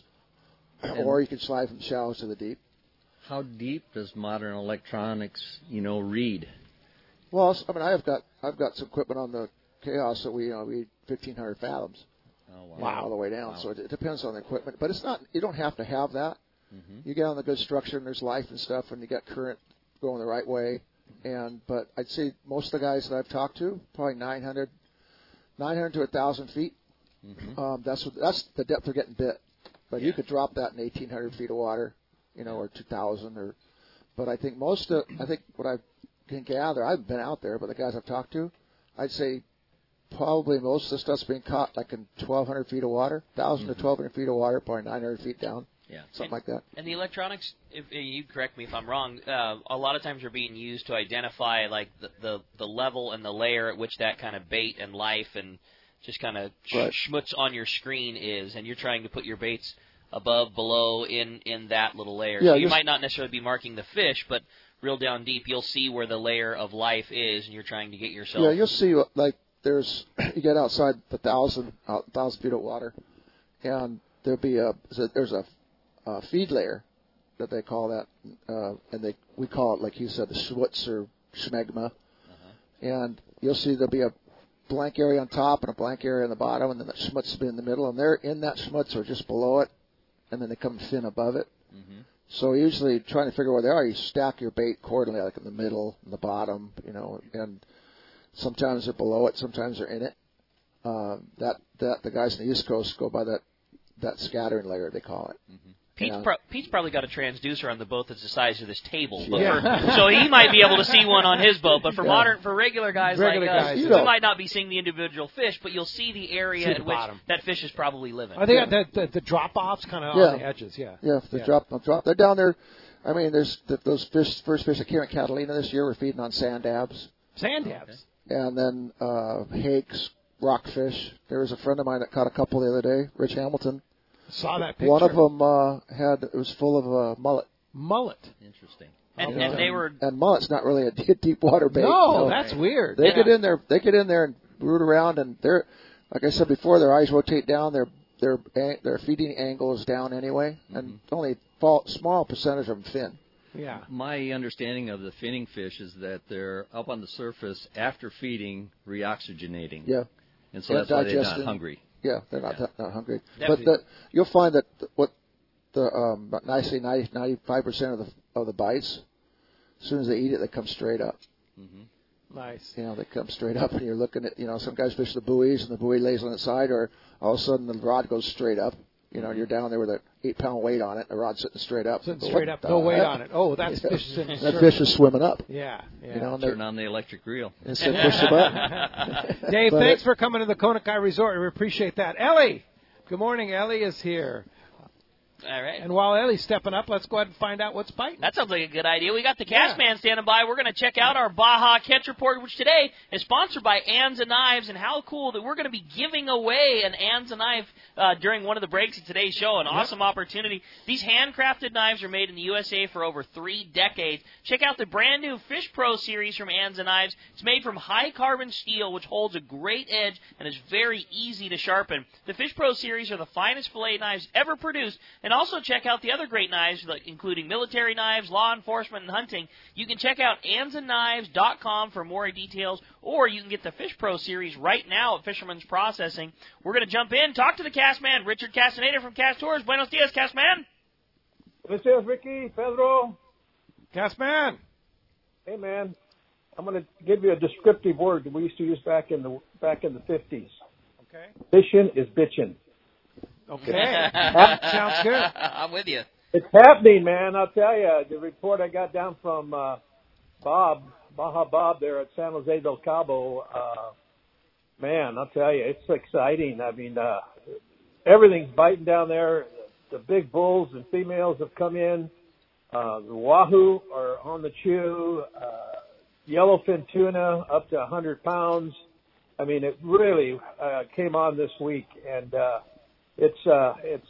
Speaker 8: or you can slide from the shallows to the deep.
Speaker 14: How deep does modern electronics, you know, read?
Speaker 8: Well, I mean, I've got I've got some equipment on the Chaos that we you know read fifteen hundred fathoms,
Speaker 14: oh, wow.
Speaker 8: wow. all the way down.
Speaker 14: Wow.
Speaker 8: So it, it depends on the equipment, but it's not. You don't have to have that.
Speaker 14: Mm-hmm.
Speaker 8: You get on the good structure and there's life and stuff, and you got current going the right way. And but I'd say most of the guys that I've talked to, probably nine hundred, nine hundred to one thousand feet.
Speaker 14: Mm-hmm.
Speaker 8: Um, that's what, that's the depth they're getting bit. But
Speaker 14: yeah.
Speaker 8: you could drop that in eighteen hundred feet of water. You know, or two thousand, or, but I think most of, I think what I can gather, I haven't been out there, but the guys I've talked to, I'd say probably most of the stuff's being caught like in twelve hundred feet of water, one thousand mm-hmm. to twelve hundred feet of water, probably nine hundred feet down.
Speaker 14: Yeah.
Speaker 8: Something
Speaker 3: and,
Speaker 8: like that.
Speaker 3: And the electronics, if you correct me if I'm wrong, uh, a lot of times are being used to identify like the, the, the level and the layer at which that kind of bait and life and just kind of
Speaker 8: right.
Speaker 3: schmutz on your screen is, and you're trying to put your baits above, below, in, in that little layer.
Speaker 8: Yeah,
Speaker 3: so you might not necessarily be marking the fish, but real down deep, you'll see where the layer of life is, and you're trying to get yourself.
Speaker 8: Yeah, you'll see, like, there's, you get outside the thousand, uh, thousand feet of water, and there'll be a, there's a, a feed layer that they call that, uh, and they, we call it, like you said, the schmutz or schmegma, uh-huh. and you'll see there'll be a, blank area on top and a blank area on the bottom, and then the schmutz will be in the middle, and they're in that schmutz or just below it, and then they come fin above it.
Speaker 14: Mm-hmm.
Speaker 8: So usually trying to figure out where they are, you stack your bait accordingly, like in the middle, in the bottom, you know, and sometimes they're below it, sometimes they're in it. Uh, that that the guys on the East Coast go by that that scattering layer, they call it.
Speaker 14: Mm-hmm.
Speaker 3: Pete's,
Speaker 8: Yeah.
Speaker 3: pro- Pete's probably got a transducer on the boat that's the size of this table, but
Speaker 8: Yeah.
Speaker 3: for, so he might be able to see one on his boat. But for
Speaker 8: Yeah.
Speaker 3: modern, for regular guys
Speaker 2: Regular
Speaker 3: like us,
Speaker 2: guys,
Speaker 3: we
Speaker 8: you know.
Speaker 3: might not be seeing the individual fish, but you'll see the area
Speaker 2: See
Speaker 3: at
Speaker 2: the
Speaker 3: which
Speaker 2: bottom.
Speaker 3: that fish is probably living.
Speaker 2: Are they got the, the, the drop-offs kind of
Speaker 8: Yeah.
Speaker 2: on the edges? Yeah.
Speaker 8: Yeah, if they
Speaker 2: Yeah.
Speaker 8: drop, they'll drop. They're down there. I mean, there's the, those fish, first fish that came in Catalina this year were feeding on sand dabs,
Speaker 2: Sand dabs.
Speaker 8: and then uh, hakes, rockfish. There was a friend of mine that caught a couple the other day, Rich Hamilton.
Speaker 2: Saw that picture.
Speaker 8: One of them uh, had it was full of uh, mullet.
Speaker 2: Mullet.
Speaker 14: Interesting.
Speaker 3: And,
Speaker 8: You know,
Speaker 3: and they were
Speaker 8: and mullet's not really a deep water bait.
Speaker 2: No,
Speaker 8: you know.
Speaker 2: that's weird.
Speaker 8: They
Speaker 3: Yeah.
Speaker 8: get in there. They get in there and root around, and they're like I said before. Their eyes rotate down. Their their their feeding angle is down anyway, and only fall, small percentage of them fin.
Speaker 2: Yeah.
Speaker 14: My understanding of the finning fish is that they're up on the surface after feeding, reoxygenating.
Speaker 8: Yeah,
Speaker 14: And so
Speaker 8: Yeah,
Speaker 14: that's why they're not
Speaker 8: digesting.
Speaker 14: hungry.
Speaker 8: yeah, they're not
Speaker 14: Yeah.
Speaker 8: not hungry.
Speaker 3: Definitely.
Speaker 8: But the, you'll find that what the um, about nicely ninety ninety-five percent of the of the bites, as soon as they eat it, they come straight up.
Speaker 14: Mm-hmm.
Speaker 2: Nice.
Speaker 8: You know, they come straight up, and you're looking at, you know, some guys fish the buoys, and the buoy lays on its side, or all of a sudden the rod goes straight up. You know, you're down there with an eight-pound weight on it, and the rod's sitting straight up.
Speaker 2: Sitting
Speaker 8: But
Speaker 2: straight
Speaker 8: what
Speaker 2: up,
Speaker 8: the
Speaker 2: no weight
Speaker 8: heck?
Speaker 2: on it. Oh, that's
Speaker 8: Yeah.
Speaker 2: fish sitting
Speaker 8: That
Speaker 2: straight.
Speaker 8: fish is swimming up.
Speaker 2: Yeah, yeah.
Speaker 8: You know, and they,
Speaker 14: Turn on the electric reel.
Speaker 8: and said push the button.
Speaker 2: Dave,
Speaker 8: But
Speaker 2: thanks
Speaker 8: it-
Speaker 2: for coming to the Konakai Resort. We appreciate that. Ellie, good morning. Ellie is here.
Speaker 3: all right.
Speaker 2: And while Ellie's stepping up, let's go ahead and find out what's biting.
Speaker 3: That sounds like a good idea. We got the cast man standing by. We're going to check out our Baja Catch Report, which today is sponsored by Anza Knives. And how cool that we're going to be giving away an Anza knife uh, during one of the breaks of today's show. An awesome opportunity. These handcrafted knives are made in the U S A for over three decades. Check out the brand new Fish Pro series from Anza Knives. It's made from high carbon steel, which holds a great edge and is very easy to sharpen. The Fish Pro series are the finest fillet knives ever produced. And also check out the other great knives, like including military knives, law enforcement, and hunting. You can check out anza knives dot com for more details, or you can get the Fish Pro series right now at Fisherman's Processing. We're going to jump in, talk to the cast man, Richard Castaneda from Cast Tours. Buenos dias, cast man.
Speaker 15: Buenos dias, Ricky, Pedro.
Speaker 2: Cast man.
Speaker 15: Hey, man. I'm going to give you a descriptive word that we used to use back in the back in the fifties.
Speaker 2: Okay.
Speaker 15: Fishing is bitching.
Speaker 2: Okay. Sounds good.
Speaker 3: I'm with you.
Speaker 15: It's happening, man. I'll tell you. The report I got down from uh, Bob, Baja Bob there at San Jose del Cabo, uh, man, I'll tell you, it's exciting. I mean, uh, everything's biting down there. The big bulls and females have come in. Uh, the wahoo are on the chew. Uh, yellowfin tuna up to one hundred pounds. I mean, it really uh, came on this week, and uh, it's uh, it's.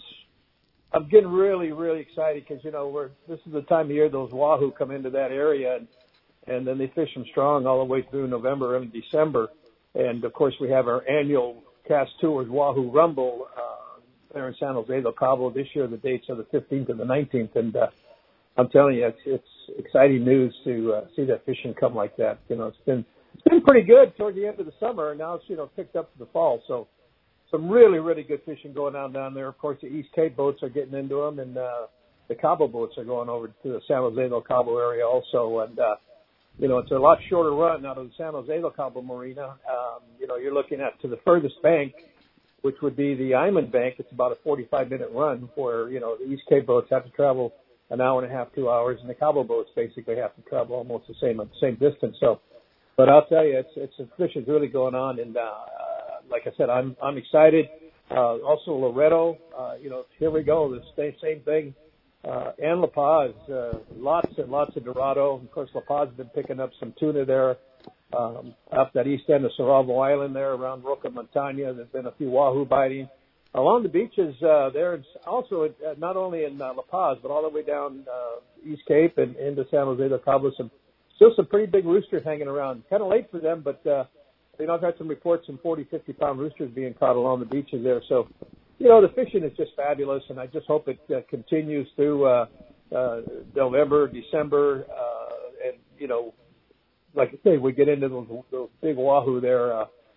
Speaker 15: I'm getting really, really excited because you know we're this is the time of year those wahoo come into that area, and, and then they fish them strong all the way through November and December. And of course, we have our annual Cast Tours Wahoo Rumble uh, there in San Jose del Cabo this year. The dates are the fifteenth and the nineteenth, and uh, I'm telling you, it's, it's exciting news to uh, see that fishing come like that. You know, it's been it's been pretty good toward the end of the summer, and now it's you know picked up to the fall. So some really, really good fishing going on down there. Of course, the East Cape boats are getting into them, and uh, the Cabo boats are going over to the San Jose del Cabo area also. And uh, you know, it's a lot shorter run out of the San Jose del Cabo Marina. Um, you know, you're looking at to the furthest bank, which would be the Iman Bank. It's about a forty-five minute run where, you know, the East Cape boats have to travel an hour and a half, two hours, and the Cabo boats basically have to travel almost the same, same distance. So, but I'll tell you, it's, it's, the fishing's really going on. And, uh, like I said, I'm, I'm excited. Uh, also Loretto, uh, you know, here we go. The same, same thing. Uh, and La Paz, uh, lots and lots of Dorado. Of course, La Paz has been picking up some tuna there. Um, up that east end of Cerralvo Island there around Roca Montana. There's been a few wahoo biting. Along the beaches uh, there, it's also uh, not only in uh, La Paz, but all the way down uh, East Cape and into San Jose del Cabo, some, still some pretty big roosters hanging around. Kind of late for them, but, uh, you know, I've had some reports some forty, fifty pound roosters being caught along the beaches there. So, you know, the fishing is just fabulous, and I just hope it uh, continues through uh, uh, November, December, uh, and, you know, like I say, we get into those, those big wahoo there, uh,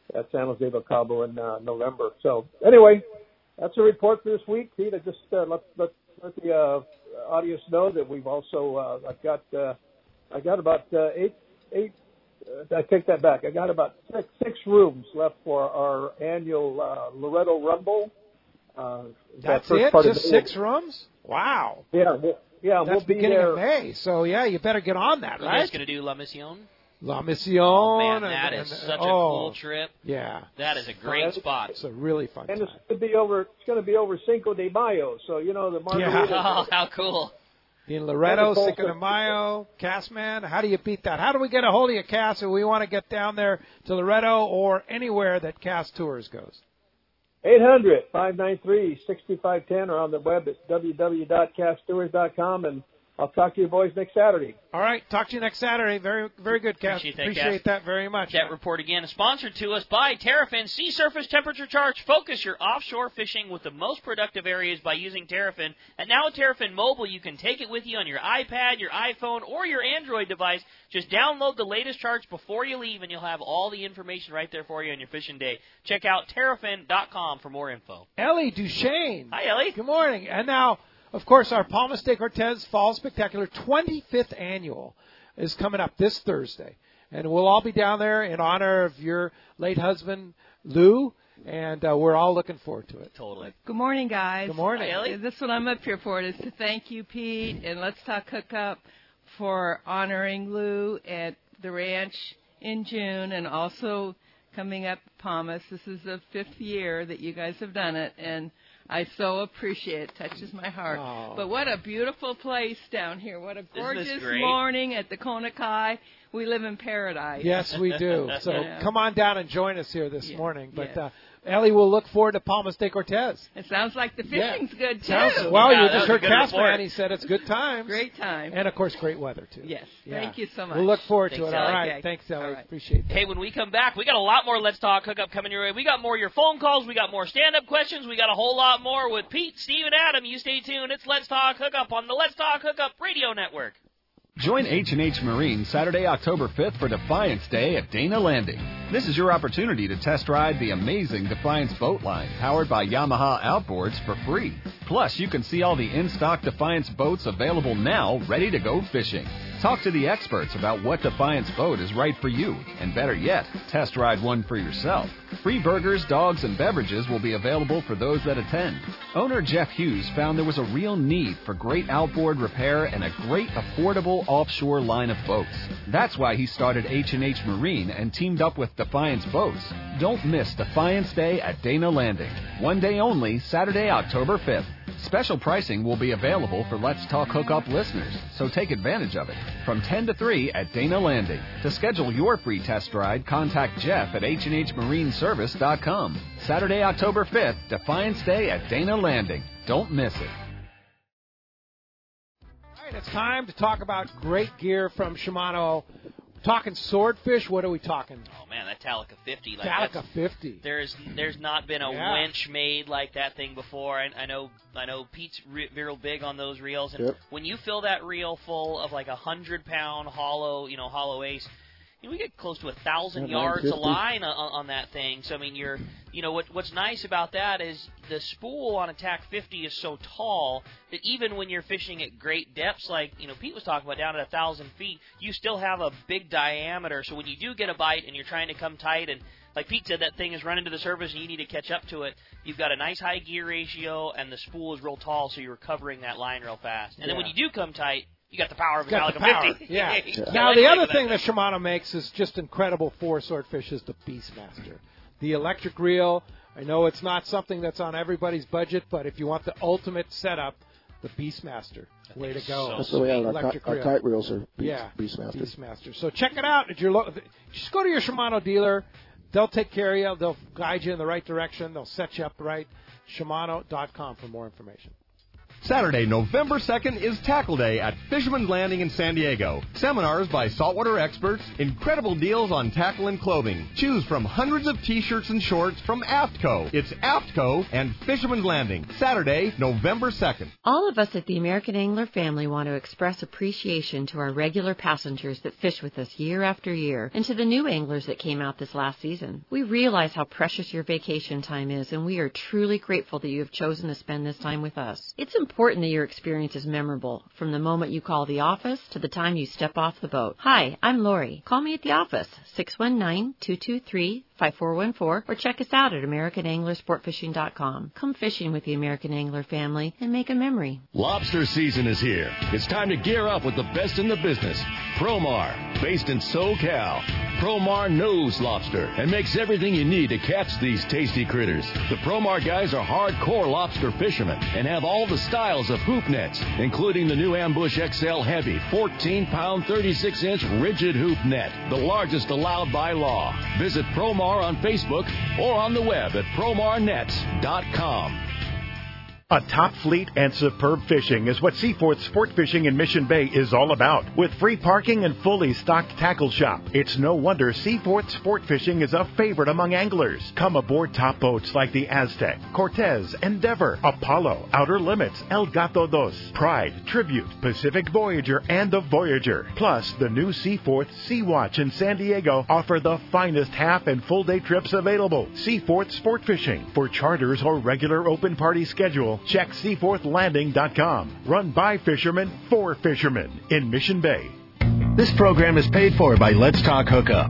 Speaker 15: at San Jose del Cabo in uh, November. So anyway, that's a report for this week. Pete, I just uh, let let let the uh, audience know that we've also uh, I've got uh, I got about uh, eight eight. Uh, I take that back. I got about six, six rooms left for our annual uh, Loretto Rumble. Uh,
Speaker 2: That's
Speaker 15: that
Speaker 2: it?
Speaker 15: part
Speaker 2: Just
Speaker 15: of
Speaker 2: six rooms? Wow.
Speaker 15: Yeah, we'll, yeah,
Speaker 2: That's
Speaker 15: we'll be
Speaker 2: beginning
Speaker 15: there.
Speaker 2: of May. So yeah, you better get on that,
Speaker 3: You
Speaker 2: right?
Speaker 3: guys going to do La Mission?
Speaker 2: La Mission.
Speaker 3: Oh, man,
Speaker 2: and-
Speaker 3: that
Speaker 2: and-
Speaker 3: is such a
Speaker 2: oh,
Speaker 3: cool trip.
Speaker 2: Yeah.
Speaker 3: That is a great
Speaker 15: Yeah.
Speaker 3: spot.
Speaker 2: It's a really fun
Speaker 15: And
Speaker 2: time.
Speaker 15: it's going to be over. It's going to be over Cinco de Mayo. So you know the margarita.
Speaker 3: Oh, how cool.
Speaker 2: In Loretto,
Speaker 15: Wonderful.
Speaker 2: Cinco de Mayo, Cass, man, how do you beat that? How do we get a hold of you, Cass, if we want to get down there to Loretto or anywhere that Cass Tours goes?
Speaker 15: eight hundred, five nine three, six five one zero or on the web at w w w dot cast tours dot com, and I'll talk to you boys next Saturday.
Speaker 2: All right, talk to you next Saturday. Very, very good, Cass.
Speaker 3: Appreciate that,
Speaker 2: Appreciate
Speaker 3: Cass.
Speaker 2: that very much.
Speaker 3: That report again is sponsored to us by Terrafin Sea Surface Temperature Charge. Focus your offshore fishing with the most productive areas by using Terrafin. And now with Terrafin Mobile, you can take it with you on your iPad, your iPhone, or your Android device. Just download the latest charts before you leave, and you'll have all the information right there for you on your fishing day. Check out terrafin dot com for more info.
Speaker 2: Ellie Duchesne.
Speaker 3: Hi, Ellie.
Speaker 2: Good morning. And now, of course, our Palmas de Cortez Fall Spectacular twenty-fifth Annual is coming up this Thursday. And we'll all be down there in honor of your late husband, Lou, and uh, we're all looking forward to it.
Speaker 3: Totally.
Speaker 16: Good morning, guys.
Speaker 2: Good morning.
Speaker 3: Hi, Ellie.
Speaker 16: This is what I'm up here for, is to thank you, Pete, and Let's Talk Hookup for honoring Lou at the ranch in June, and also coming up Palmas. This is the fifth year that you guys have done it, and I so appreciate it. Touches my heart.
Speaker 2: Oh.
Speaker 16: But what a beautiful place down here. What a
Speaker 3: this
Speaker 16: gorgeous
Speaker 3: great?
Speaker 16: morning at the Kona Kai. We live in paradise.
Speaker 2: Yes, we do. So
Speaker 16: Yeah.
Speaker 2: come on down and join us here this
Speaker 16: Yeah.
Speaker 2: morning. But
Speaker 16: Yes.
Speaker 2: uh, Ellie will look forward to Palmas de Cortez.
Speaker 16: It sounds like the
Speaker 2: Yeah.
Speaker 16: fishing's good, too.
Speaker 2: Sounds, well,
Speaker 3: Yeah,
Speaker 2: you
Speaker 3: that
Speaker 2: just
Speaker 3: was a
Speaker 2: heard
Speaker 3: good
Speaker 2: Cass,
Speaker 3: report.
Speaker 2: man. He said it's good times.
Speaker 16: Great time.
Speaker 2: And, of course, great weather, too.
Speaker 16: Yes.
Speaker 2: Yeah.
Speaker 16: Thank you so much.
Speaker 2: We'll look forward
Speaker 3: Thanks,
Speaker 2: to it.
Speaker 3: Ellie.
Speaker 2: All right.
Speaker 16: Okay.
Speaker 2: Thanks, Ellie.
Speaker 16: All right.
Speaker 2: Appreciate that.
Speaker 3: Hey, when we come back, we got a lot more Let's Talk Hookup coming your way. We got more of your phone calls. We got more stand-up questions. We got a whole lot more with Pete, Steve, and Adam. You stay tuned. It's Let's Talk Hookup on the Let's Talk Hookup Radio Network.
Speaker 17: Join H and H Marine Saturday, October fifth for Defiance Day at Dana Landing. This is your opportunity to test ride the amazing Defiance boat line, powered by Yamaha Outboards, for free. Plus, you can see all the in-stock Defiance boats available now, ready to go fishing. Talk to the experts about what Defiance boat is right for you, and better yet, test ride one for yourself. Free burgers, dogs, and beverages will be available for those that attend. Owner Jeff Hughes found there was a real need for great outboard repair and a great affordable offshore line of boats. That's why he started H and H Marine and teamed up with Defiance Boats. Don't miss Defiance Day at Dana Landing. One day only, Saturday, October fifth. Special pricing will be available for Let's Talk Hookup listeners, so take advantage of it. From ten to three at Dana Landing. To schedule your free test ride, contact Jeff at H and H Marine Service dot com. Saturday, October fifth, Defiance Day at Dana Landing. Don't miss it.
Speaker 2: All right, it's time to talk about great gear from Shimano. Talking swordfish, what are we talking?
Speaker 3: Oh man, that Talica fifty. Like
Speaker 2: Talica
Speaker 3: that's-
Speaker 2: fifty.
Speaker 3: There's there's not been a
Speaker 2: Yeah.
Speaker 3: winch made like that thing before. I, I know I know Pete's re- real big on those reels, and
Speaker 8: Yep.
Speaker 3: when you fill that reel full of like a hundred pound hollow, you know, hollow ace, you know, we get close to a thousand
Speaker 8: Yeah,
Speaker 3: yards a
Speaker 8: nine fifty.
Speaker 3: line on, on that thing. So I mean, you're you know what what's nice about that is the spool on a T A C fifty is so tall that even when you're fishing at great depths, like you know Pete was talking about down at a thousand feet, you still have a big diameter. So when you do get a bite and you're trying to come tight, and like Pete said, that thing is running to the surface and you need to catch up to it, you've got a nice high gear ratio and the spool is real tall, so you're recovering that line real fast. And then
Speaker 2: Yeah.
Speaker 3: when you do come tight, you got the power of a
Speaker 2: Got the
Speaker 3: Talica
Speaker 2: power.
Speaker 3: fifty.
Speaker 2: Yeah.
Speaker 3: You can't
Speaker 2: Now,
Speaker 3: let
Speaker 2: the
Speaker 3: go
Speaker 2: other
Speaker 3: of that
Speaker 2: thing that Shimano makes is just incredible for swordfish is the Beastmaster. The electric reel. I know it's not something that's on everybody's budget, but if you want the ultimate setup, the Beastmaster. Way to go.
Speaker 8: That's the way our,
Speaker 2: Electric
Speaker 8: ki- our
Speaker 2: reel.
Speaker 8: kite reels are beast,
Speaker 2: Yeah,
Speaker 8: Beastmaster.
Speaker 2: Beastmaster. So check it out. At your lo- just go to your Shimano dealer. They'll take care of you. They'll guide you in the right direction. They'll set you up right. Shimano dot com for more information.
Speaker 5: Saturday, November second is Tackle Day at Fisherman's Landing in San Diego. Seminars by saltwater experts, incredible deals on tackle and clothing. Choose from hundreds of t-shirts and shorts from AFTCO. It's AFTCO and Fisherman's Landing. Saturday, November second.
Speaker 18: All of us at the American Angler family want to express appreciation to our regular passengers that fish with us year after year, and to the new anglers that came out this last season. We realize how precious your vacation time is, and we are truly grateful that you have chosen to spend this time with us. It's important that your experience is memorable, from the moment you call the office to the time you step off the boat. Hi, I'm Lori. Call me at the office, six one nine, two two three, five four one four, or check us out at American Angler Sport Fishing dot com. Come fishing with the American Angler family and make a memory.
Speaker 12: Lobster season is here. It's time to gear up with the best in the business. Promar, based in SoCal. Promar knows lobster and makes everything you need to catch these tasty critters. The Promar guys are hardcore lobster fishermen and have all the styles of hoop nets, including the new Ambush X L Heavy fourteen pound, thirty-six inch rigid hoop net, the largest allowed by law. Visit Promar on Facebook or on the web at promar nets dot com.
Speaker 19: A top fleet and superb fishing is what Seaforth Sport Fishing in Mission Bay is all about. With free parking and fully stocked tackle shop, it's no wonder Seaforth Sport Fishing is a favorite among anglers. Come aboard top boats like the Aztec, Cortez, Endeavor, Apollo, Outer Limits, El Gato Dos, Pride, Tribute, Pacific Voyager, and the Voyager. Plus, the new Seaforth Sea Watch in San Diego offer the finest half and full day trips available. Seaforth Sport Fishing. For charters or regular open party schedule, check seaforth landing dot com. Run by fishermen for fishermen in Mission Bay.
Speaker 20: This program is paid for by Let's Talk Hookup.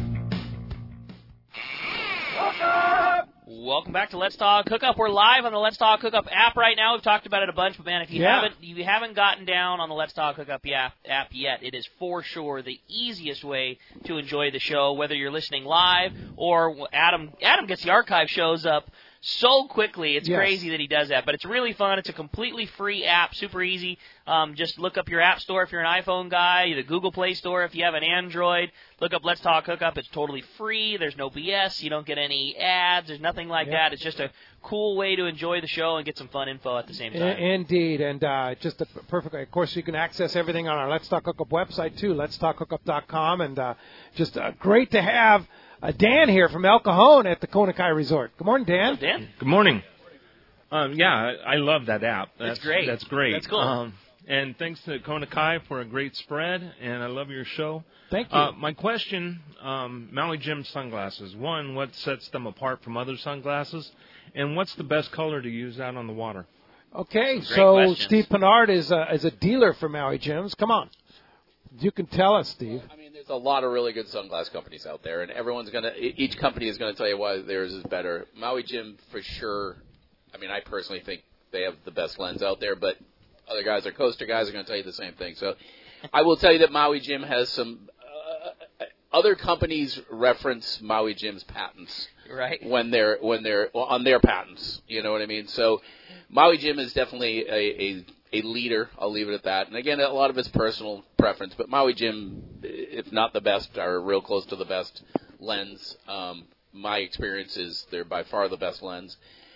Speaker 3: Welcome back to Let's Talk Hookup. We're live on the Let's Talk Hookup app right now. We've talked about it a bunch, but man, if you
Speaker 2: Yeah.
Speaker 3: haven't if you haven't gotten down on the Let's Talk Hookup app, app yet, it is for sure the easiest way to enjoy the show, whether you're listening live or Adam Adam gets the archive shows up so quickly. It's
Speaker 2: Yes.
Speaker 3: crazy that he does that, but it's really fun. It's a completely free app, super easy. Um, just look up your app store if you're an iPhone guy, the Google Play Store if you have an Android. Look up Let's Talk Hookup. It's totally free. There's no B S. You don't get any ads. There's nothing like
Speaker 2: Yep.
Speaker 3: that. It's just a cool way to enjoy the show and get some fun info at the same time.
Speaker 2: I- Indeed, and uh, just a perfect. Of course, you can access everything on our Let's Talk Hookup website too, lets talk hookup dot com, and uh, just uh, great to have uh, Dan here from El Cajon at the Kona Kai Resort. Good morning, Dan.
Speaker 3: Hello, Dan.
Speaker 21: Good morning. Um, yeah, I, I love that app. That's
Speaker 3: It's great.
Speaker 21: That's great.
Speaker 3: That's cool.
Speaker 21: Um, and thanks to Kona Kai for a great spread, and I love your show.
Speaker 2: Thank you.
Speaker 21: Uh, my question, um, Maui Jim sunglasses. One, what sets them apart from other sunglasses? And what's the best color to use out on the water?
Speaker 2: Okay,
Speaker 21: Great
Speaker 2: so
Speaker 21: questions.
Speaker 2: Steve Pinard is a, is a dealer for Maui Jims. Come on. You can tell us, Steve.
Speaker 10: There's a lot of really good sunglass companies out there, and everyone's gonna. Each company is gonna tell you why theirs is better. Maui Jim, for sure. I mean, I personally think they have the best lens out there, but other guys, or coaster guys, are gonna tell you the same thing. So, I will tell you that Maui Jim has some. Uh, other companies reference Maui Jim's patents,
Speaker 3: Right.
Speaker 10: When they're when they're well, on their patents. You know what I mean? So, Maui Jim is definitely a. a A leader, I'll leave it at that. And again, a lot of it's personal preference, but Maui Jim, if not the best, are real close to the best lens. Um, my experience is they're by far the best lens.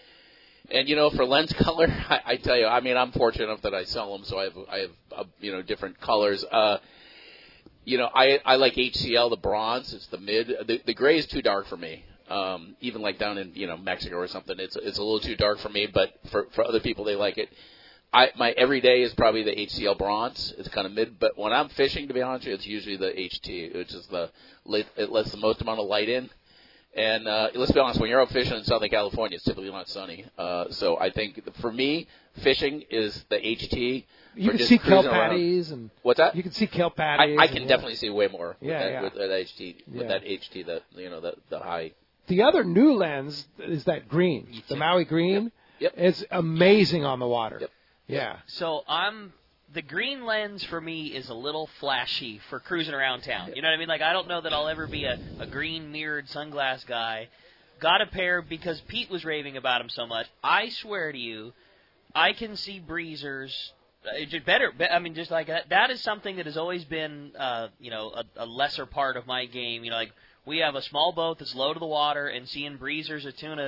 Speaker 10: And you know, for lens color, I, I tell you, I mean, I'm fortunate enough that I sell them, so I have I have uh, you know different colors. Uh, you know, I I like H C L, the bronze. It's the mid. The, the gray is too dark for me. Um, even like down in you know Mexico or something, it's it's a little too dark for me. But for for other people, they like it. I, my everyday is probably the H C L bronze. It's kind of mid, but when I'm fishing, to be honest with you, it's usually the H T, which is the it lets the most amount of light in. And uh, let's be honest, when you're out fishing in Southern California, it's typically not sunny. Uh, so I think for me, fishing is the H T.
Speaker 2: You
Speaker 10: for
Speaker 2: can
Speaker 10: just
Speaker 2: see kelp
Speaker 10: cruising around.
Speaker 2: patties and
Speaker 10: What's that?
Speaker 2: You can see kelp patties.
Speaker 10: I, I can
Speaker 2: and,
Speaker 10: definitely see way more with,
Speaker 2: Yeah,
Speaker 10: that,
Speaker 2: yeah.
Speaker 10: with that H T.
Speaker 2: Yeah.
Speaker 10: With that H T, that you know, the the high.
Speaker 2: The other new lens is that green, the Maui green.
Speaker 10: Yep.
Speaker 2: It's amazing on the water.
Speaker 10: Yep.
Speaker 2: Yeah.
Speaker 3: So I'm the green lens for me is a little flashy for cruising around town. You know what I mean? Like I don't know that I'll ever be a, a green mirrored sunglass guy. Got a pair because Pete was raving about them so much. I swear to you, I can see breezers. Uh, just better. I mean, just like that. That is something that has always been, uh, you know, a, a lesser part of my game. You know, like we have a small boat that's low to the water, and seeing breezers or tunas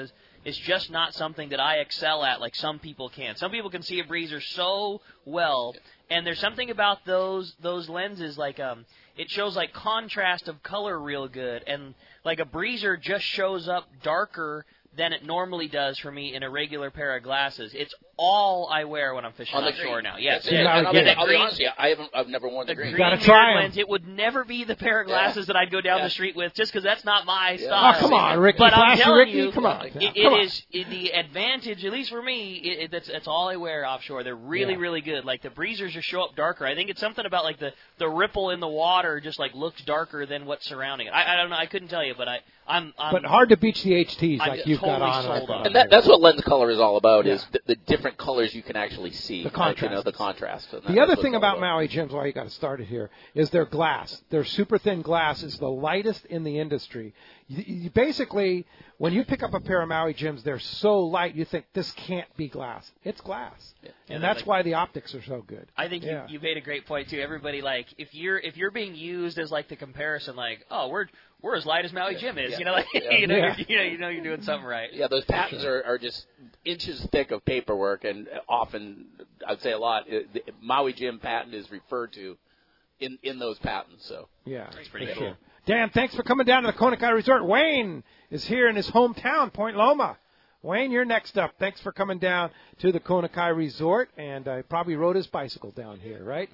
Speaker 3: is just not something that I excel at like some people can. Some people can see a breezer so well, and there's something about those those lenses, like um, it shows like contrast of color real good, and like a breezer just shows up darker than it normally does for me in a regular pair of glasses. It's all I wear when I'm fishing
Speaker 10: On the
Speaker 3: offshore
Speaker 10: green.
Speaker 3: now. Yes,
Speaker 10: Yeah,
Speaker 3: yeah,
Speaker 10: and I'll,
Speaker 3: yeah,
Speaker 10: be,
Speaker 3: that
Speaker 10: I'll be
Speaker 3: green-
Speaker 10: honest, yeah, I haven't, I've never worn the,
Speaker 3: the
Speaker 10: green.
Speaker 3: green mirror lens, it would never be the pair of glasses that I'd go down the street with, just because that's not my style.
Speaker 2: Oh, come on, Ricky.
Speaker 3: But I'm
Speaker 2: Flashy
Speaker 3: telling
Speaker 2: Ricky,
Speaker 3: you,
Speaker 2: come on.
Speaker 3: it,
Speaker 2: Come
Speaker 3: it
Speaker 2: on.
Speaker 3: is it, the advantage, at least for me. It, it, that's, that's all I wear offshore. They're really,
Speaker 2: Yeah.
Speaker 3: really good. Like the breezers just show up darker. I think it's something about like the, the ripple in the water just like looks darker than what's surrounding it. I, I don't know. I couldn't tell you, but I I'm, I'm
Speaker 2: But hard to beach the H Ts
Speaker 3: I'm
Speaker 2: like you've
Speaker 3: totally
Speaker 2: got on.
Speaker 3: sold
Speaker 2: I've got
Speaker 3: on
Speaker 2: on.
Speaker 10: And that, that's what lens color is all about,
Speaker 2: Yeah.
Speaker 10: is the, the different colors you can actually see.
Speaker 2: The
Speaker 10: uh,
Speaker 2: contrast.
Speaker 10: you know, the contrast. And that-
Speaker 2: The
Speaker 10: that's
Speaker 2: other
Speaker 10: what
Speaker 2: thing
Speaker 10: it's all
Speaker 2: about Maui Gyms, why you got to start it here, is their glass. Their super thin glass is the lightest in the industry. You, you basically, when you pick up a pair of Maui Gyms, they're so light you think this can't be glass. It's glass,
Speaker 3: Yeah,
Speaker 2: and
Speaker 3: they're
Speaker 2: that's
Speaker 3: like-
Speaker 2: why the optics are so good.
Speaker 3: I think
Speaker 2: Yeah.
Speaker 3: you, you made a great point too. Everybody, like, if you're if you're being used as like the comparison, like, oh, we're we're as light as Maui Jim is,
Speaker 10: Yeah.
Speaker 3: you know, like
Speaker 10: Yeah.
Speaker 3: you know,
Speaker 10: Yeah.
Speaker 3: You're, you know, you know, you're doing something right.
Speaker 10: Yeah, those patents are, are just inches thick of paperwork, and often, I'd say a lot, it, the Maui Jim patent is referred to in, in those patents. So
Speaker 2: Yeah,
Speaker 3: That's pretty
Speaker 2: for
Speaker 3: cool.
Speaker 2: sure. Dan, thanks for coming down to the Kona Kai Resort. Wayne is here in his hometown, Point Loma. Wayne, you're next up. Thanks for coming down to the Kona Kai Resort, and I uh, probably rode his bicycle down here, right?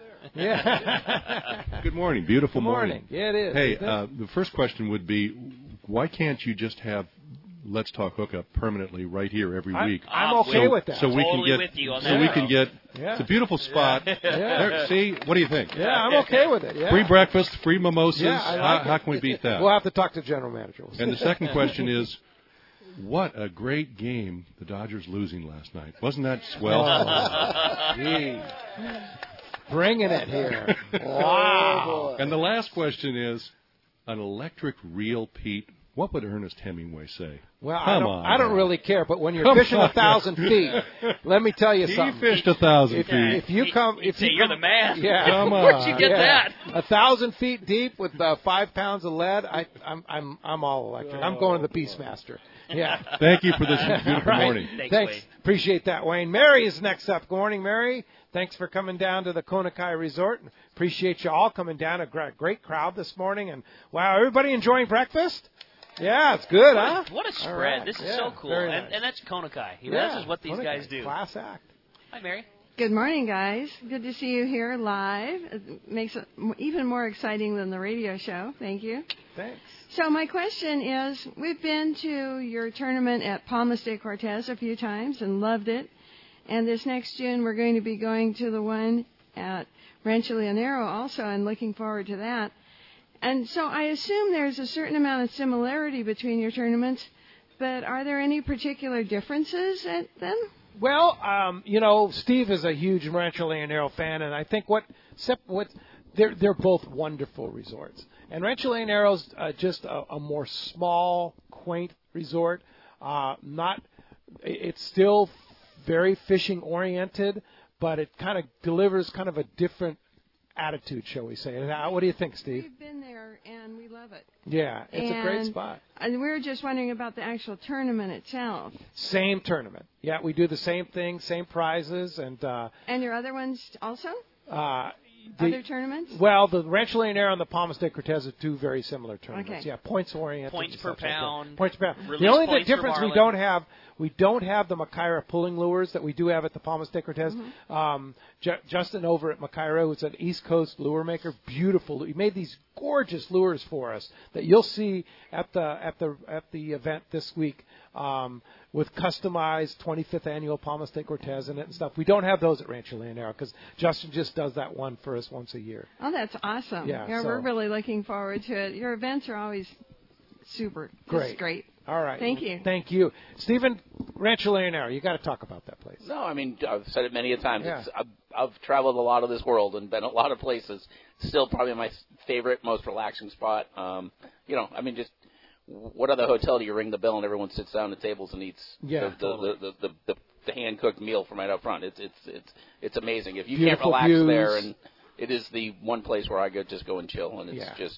Speaker 2: Yeah.
Speaker 1: Good morning. Beautiful
Speaker 2: Good morning. Yeah, it is.
Speaker 1: Hey,
Speaker 2: Isn't it?
Speaker 1: uh, the first question would be, why can't you just have Let's Talk Hookup permanently right here every
Speaker 2: I'm-
Speaker 1: week?
Speaker 2: I'm okay
Speaker 1: so,
Speaker 2: with that.
Speaker 1: So we
Speaker 2: Totally
Speaker 1: can get.
Speaker 2: with you on
Speaker 1: so
Speaker 2: that.
Speaker 1: we can get.
Speaker 2: Yeah.
Speaker 1: It's a beautiful spot.
Speaker 2: Yeah.
Speaker 1: There, see, what do you think?
Speaker 2: Yeah, I'm okay with it. Yeah.
Speaker 1: Free breakfast, free mimosas.
Speaker 2: Yeah, I like
Speaker 1: how,
Speaker 2: it.
Speaker 1: how can we beat that?
Speaker 2: We'll have to talk to general manager. We'll
Speaker 1: And the
Speaker 2: see.
Speaker 1: second question is, what a great game the Dodgers losing last night. Wasn't that swell?
Speaker 2: Oh, gee. Bringing it here. Wow.
Speaker 1: And the last question is, an electric reel, Pete. What would Ernest Hemingway say?
Speaker 2: Well, I
Speaker 1: Come
Speaker 2: don't,
Speaker 1: on.
Speaker 2: I don't really care, but when you're
Speaker 1: Come
Speaker 2: fishing
Speaker 1: on.
Speaker 2: a thousand feet, let me tell you
Speaker 1: He
Speaker 2: something.
Speaker 1: fished a thousand
Speaker 2: if,
Speaker 1: feet.
Speaker 2: If you come,
Speaker 3: He'd
Speaker 2: if
Speaker 3: say,
Speaker 2: you
Speaker 3: "You're
Speaker 2: come,
Speaker 3: the man."
Speaker 2: Yeah,
Speaker 1: Come
Speaker 3: Where'd you
Speaker 1: on.
Speaker 3: get
Speaker 2: yeah.
Speaker 3: that?
Speaker 2: A thousand feet deep with uh, five pounds of lead. I, I'm, I'm, I'm all electric. I'm going to the Beastmaster. Yeah.
Speaker 1: Thank you for this beautiful
Speaker 2: Right.
Speaker 1: morning.
Speaker 3: Thanks,
Speaker 2: Thanks.
Speaker 3: Wayne.
Speaker 2: Appreciate that, Wayne. Mary is next up. Good morning, Mary. Thanks for coming down to the Kona Kai Resort. Appreciate you all coming down. A gra- great crowd this morning. And, wow, everybody enjoying breakfast? Yeah, it's good, huh?
Speaker 3: What a spread!
Speaker 2: All right.
Speaker 3: This is
Speaker 2: Yeah,
Speaker 3: so cool,
Speaker 2: very
Speaker 3: and,
Speaker 2: nice.
Speaker 3: and that's Kona Kai. You
Speaker 2: Yeah,
Speaker 3: know, this is what these
Speaker 2: Kona
Speaker 3: guys
Speaker 2: Kai,
Speaker 3: do.
Speaker 2: Class act.
Speaker 3: Hi, Mary.
Speaker 22: Good morning, guys. Good to see you here live. It makes it m- even more exciting than the radio show. Thank you.
Speaker 2: Thanks.
Speaker 22: So my question is, we've been to your tournament at Palmas de Cortez a few times and loved it. And this next June, we're going to be going to the one at Rancho Leonero also, and looking forward to that. And so I assume there's a certain amount of similarity between your tournaments, but are there any particular differences at them?
Speaker 2: Well, um, you know, Steve is a huge Rancho Leonero fan, and I think what sep- what they're they're both wonderful resorts. And Rancho Leonero's uh, just a, a more small, quaint resort. Uh, not, it's still very fishing oriented, but it kind of delivers kind of a different attitude, shall we say? And, uh, what do you think, Steve?
Speaker 22: We've been there, and we love it.
Speaker 2: Yeah, it's a great
Speaker 22: And-
Speaker 2: spot.
Speaker 22: And we were just wondering about the actual tournament itself.
Speaker 2: Same tournament. Yeah, we do the same thing, same prizes, and uh,
Speaker 22: And your other ones also?
Speaker 2: uh, the,
Speaker 22: Other tournaments?
Speaker 2: Well, the Rancho Leonero and the Palmas de Cortez are two very similar tournaments.
Speaker 22: Okay.
Speaker 2: Yeah, points oriented.
Speaker 3: Points
Speaker 2: and
Speaker 3: per
Speaker 2: such like that.
Speaker 3: pound.
Speaker 2: Points per pound.
Speaker 3: Release
Speaker 2: The only
Speaker 3: points
Speaker 2: the
Speaker 3: for
Speaker 2: difference we
Speaker 3: marlin.
Speaker 2: don't have, we don't have the Macaira pulling lures that we do have at the Palmas de Cortez.
Speaker 22: Mm-hmm.
Speaker 2: Um, Ju- Justin over at Macaira, who's an East Coast lure maker, beautiful. He made these gorgeous lures for us that you'll see at the at the at the event this week. Um, with customized twenty-fifth annual Palmas de Cortez in it and stuff. We don't have those at Rancho Leonero because Justin just does that one for us once a year.
Speaker 22: Oh, that's awesome.
Speaker 2: Yeah, so-
Speaker 22: we're really looking forward to it. Your events are always super. This is
Speaker 2: Great.
Speaker 22: great.
Speaker 2: All right.
Speaker 22: Thank you.
Speaker 2: Thank you. Stephen, Rancho Leonero, you got to talk about that place.
Speaker 10: No, I mean, I've said it many a times.
Speaker 2: Yeah.
Speaker 10: It's, I've, I've traveled a lot of this world and been a lot of places. Still probably my favorite, most relaxing spot. Um, you know, I mean, just what other hotel do you ring the bell and everyone sits down at tables and eats
Speaker 2: Yeah,
Speaker 10: the,
Speaker 2: totally.
Speaker 10: the, the, the, the, the hand-cooked meal from right up front? It's it's it's it's amazing. If you
Speaker 2: Beautiful
Speaker 10: can't relax
Speaker 2: views.
Speaker 10: there, and it is the one place where I go just go and chill, and it's
Speaker 2: Yeah.
Speaker 10: just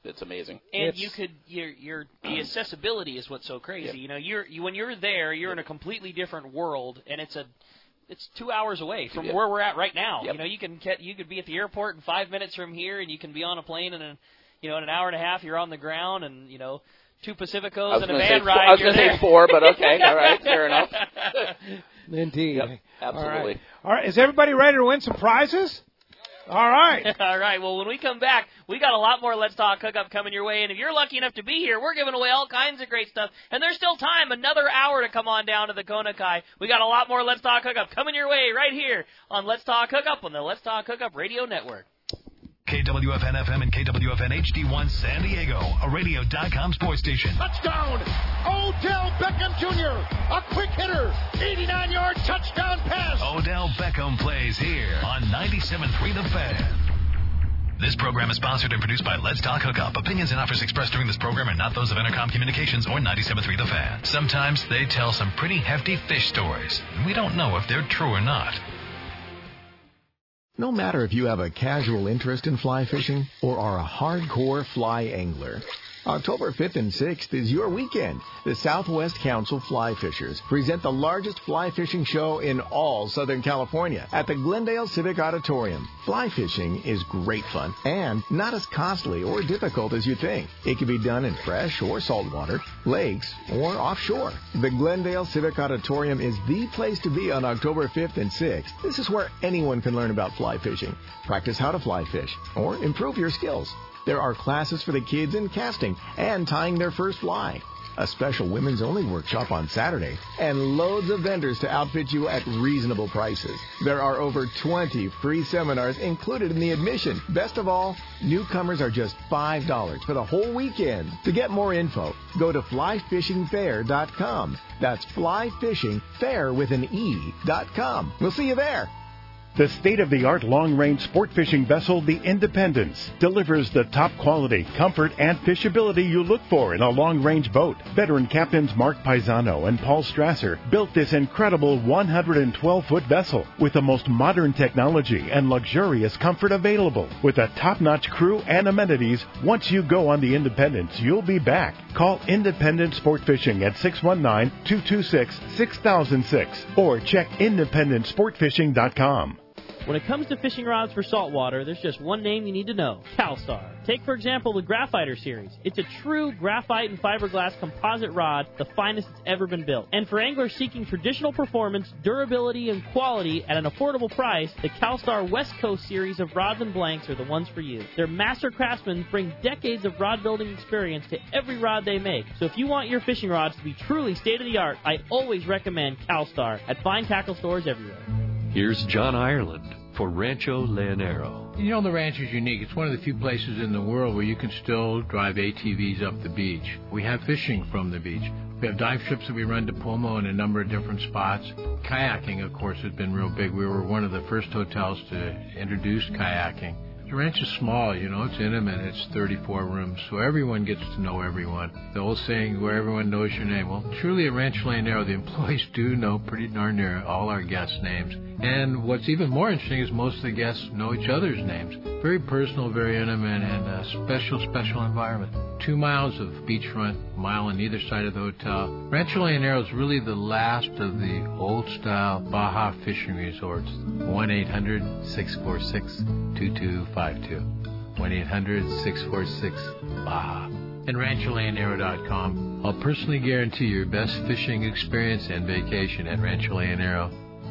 Speaker 10: it's amazing.
Speaker 3: And
Speaker 10: it's,
Speaker 3: you could your your the accessibility is what's so crazy. Yeah. You know, you're you, when you're there, you're in a completely different world, and it's a it's two hours away from
Speaker 10: yep.
Speaker 3: where we're at right now.
Speaker 10: Yep.
Speaker 3: You know, you can get, you could be at the airport in five minutes from here, and you can be on a plane in a, you know in an hour and a half. You're on the ground, and you know two Pacificos and a van ride.
Speaker 10: Four, I was going to say four, but okay, all right, fair enough.
Speaker 2: Indeed,
Speaker 10: yep, absolutely.
Speaker 2: All right. All right, is everybody ready to win some prizes? All right.
Speaker 3: All right. Well, when we come back, we got a lot more Let's Talk Hookup coming your way. And if you're lucky enough to be here, we're giving away all kinds of great stuff. And there's still time, another hour to come on down to the Kona Kai. We got a lot more Let's Talk Hookup coming your way right here on Let's Talk Hookup on the Let's Talk Hookup Radio Network.
Speaker 20: K W F N F M and K W F N H D one San Diego, a radio dot com sports station.
Speaker 4: Touchdown! Odell Beckham Junior, a quick hitter, eighty-nine-yard touchdown pass.
Speaker 20: Odell Beckham plays here on ninety-seven point three The Fan. This program is sponsored and produced by Let's Talk Hookup. Opinions and offers expressed during this program are not those of Intercom Communications or ninety-seven point three The Fan. Sometimes they tell some pretty hefty fish stories, and we don't know if they're true or not.
Speaker 7: No matter if you have a casual interest in fly fishing or are a hardcore fly angler, October fifth and sixth is your weekend. The Southwest Council Fly Fishers present the largest fly fishing show in all Southern California at the Glendale Civic Auditorium. Fly fishing is great fun and not as costly or difficult as you think. It can be done in fresh or saltwater, lakes, or offshore. The Glendale Civic Auditorium is the place to be on October fifth and sixth. This is where anyone can learn about fly fishing, practice how to fly fish, or improve your skills. There are classes for the kids in casting and tying their first fly, a special women's-only workshop on Saturday, and loads of vendors to outfit you at reasonable prices. There are over twenty free seminars included in the admission. Best of all, newcomers are just five dollars for the whole weekend. To get more info, go to fly fishing fair dot com. That's fly fishing fair with an E dot com. We'll see you there.
Speaker 19: The state-of-the-art long-range sport fishing vessel, the Independence, delivers the top quality, comfort, and fishability you look for in a long-range boat. Veteran captains Mark Paisano and Paul Strasser built this incredible one hundred twelve foot vessel with the most modern technology and luxurious comfort available. With a top-notch crew and amenities, once you go on the Independence, you'll be back. Call Independence Sport Fishing at six one nine, two two six, six thousand six or check independent sport fishing dot com.
Speaker 23: When it comes to fishing rods for saltwater, there's just one name you need to know, CalStar. Take, for example, the Graphiter series. It's a true graphite and fiberglass composite rod, the finest it's ever been built. And for anglers seeking traditional performance, durability, and quality at an affordable price, the CalStar West Coast series of rods and blanks are the ones for you. Their master craftsmen bring decades of rod building experience to every rod they make. So if you want your fishing rods to be truly state-of-the-art, I always recommend CalStar at fine tackle stores everywhere.
Speaker 24: Here's John Ireland for Rancho Leonero.
Speaker 25: You know, the ranch is unique. It's one of the few places in the world where you can still drive A T Vs up the beach. We have fishing from the beach. We have dive trips that we run to Pomo in a number of different spots. Kayaking, of course, has been real big. We were one of the first hotels to introduce kayaking. The ranch is small, you know, it's intimate, it's thirty-four rooms, so everyone gets to know everyone. The old saying, where everyone knows your name. Well, truly at Rancho Leonero, the employees do know pretty darn near all our guests' names. And what's even more interesting is most of the guests know each other's names. Very personal, very intimate, and a special, special environment. Two miles of beachfront, mile on either side of the hotel. Rancho Leonero is really the last of the old-style Baja fishing resorts. one eight hundred, six four six, two two five two. one eight hundred, six four six, Baja. And rancho leonero dot com. I'll personally guarantee your best fishing experience and vacation at Rancho Leonero.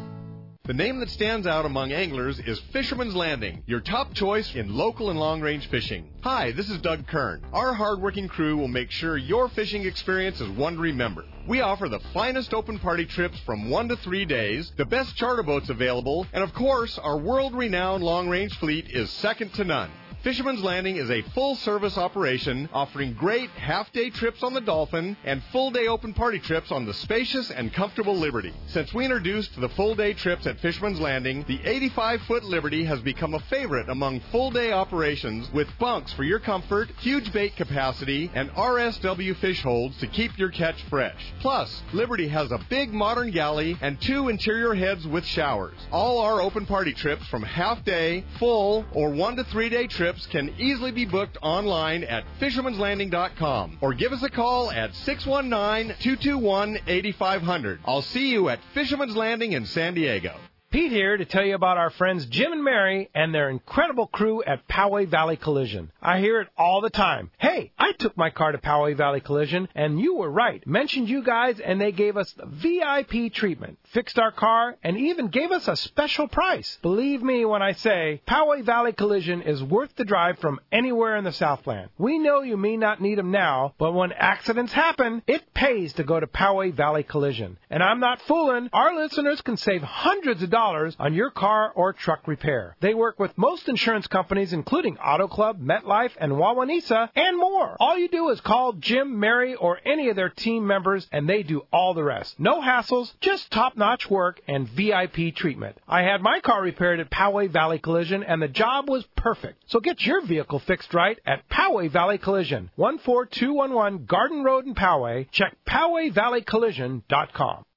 Speaker 5: The name that stands out among anglers is Fisherman's Landing, your top choice in local and long-range fishing. Hi, this is Doug Kern. Our hardworking crew will make sure your fishing experience is one to remember. We offer the finest open party trips from one to three days, the best charter boats available, and of course, our world-renowned long-range fleet is second to none. Fisherman's Landing is a full-service operation offering great half-day trips on the Dolphin and full-day open party trips on the spacious and comfortable Liberty. Since we introduced the full-day trips at Fisherman's Landing, the eighty-five foot Liberty has become a favorite among full-day operations with bunks for your comfort, huge bait capacity, and R S W fish holds to keep your catch fresh. Plus, Liberty has a big modern galley and two interior heads with showers. All our open party trips from half-day, full, or one to three-day trips trips can easily be booked online at fisherman's landing dot com or give us a call at six one nine, two two one, eight five zero zero. I'll see you at Fisherman's Landing in San Diego.
Speaker 2: Pete here to tell you about our friends Jim and Mary and their incredible crew at Poway Valley Collision. I hear it all the time. Hey, I took my car to Poway Valley Collision, and you were right. Mentioned you guys, and they gave us the V I P treatment, fixed our car, and even gave us a special price. Believe me when I say Poway Valley Collision is worth the drive from anywhere in the Southland. We know you may not need them now, but when accidents happen, it pays to go to Poway Valley Collision. And I'm not fooling. Our listeners can save hundreds of dollars on your car or truck repair. They work with most insurance companies, including Auto Club, MetLife, and Wawanesa, and more. All you do is call Jim, Mary, or any of their team members, and they do all the rest. No hassles, just top-notch work and V I P treatment. I had my car repaired at Poway Valley Collision, and the job was perfect. So get your vehicle fixed right at Poway Valley Collision, one four two one one Garden Road in Poway. Check Poway Valley Collision dot com.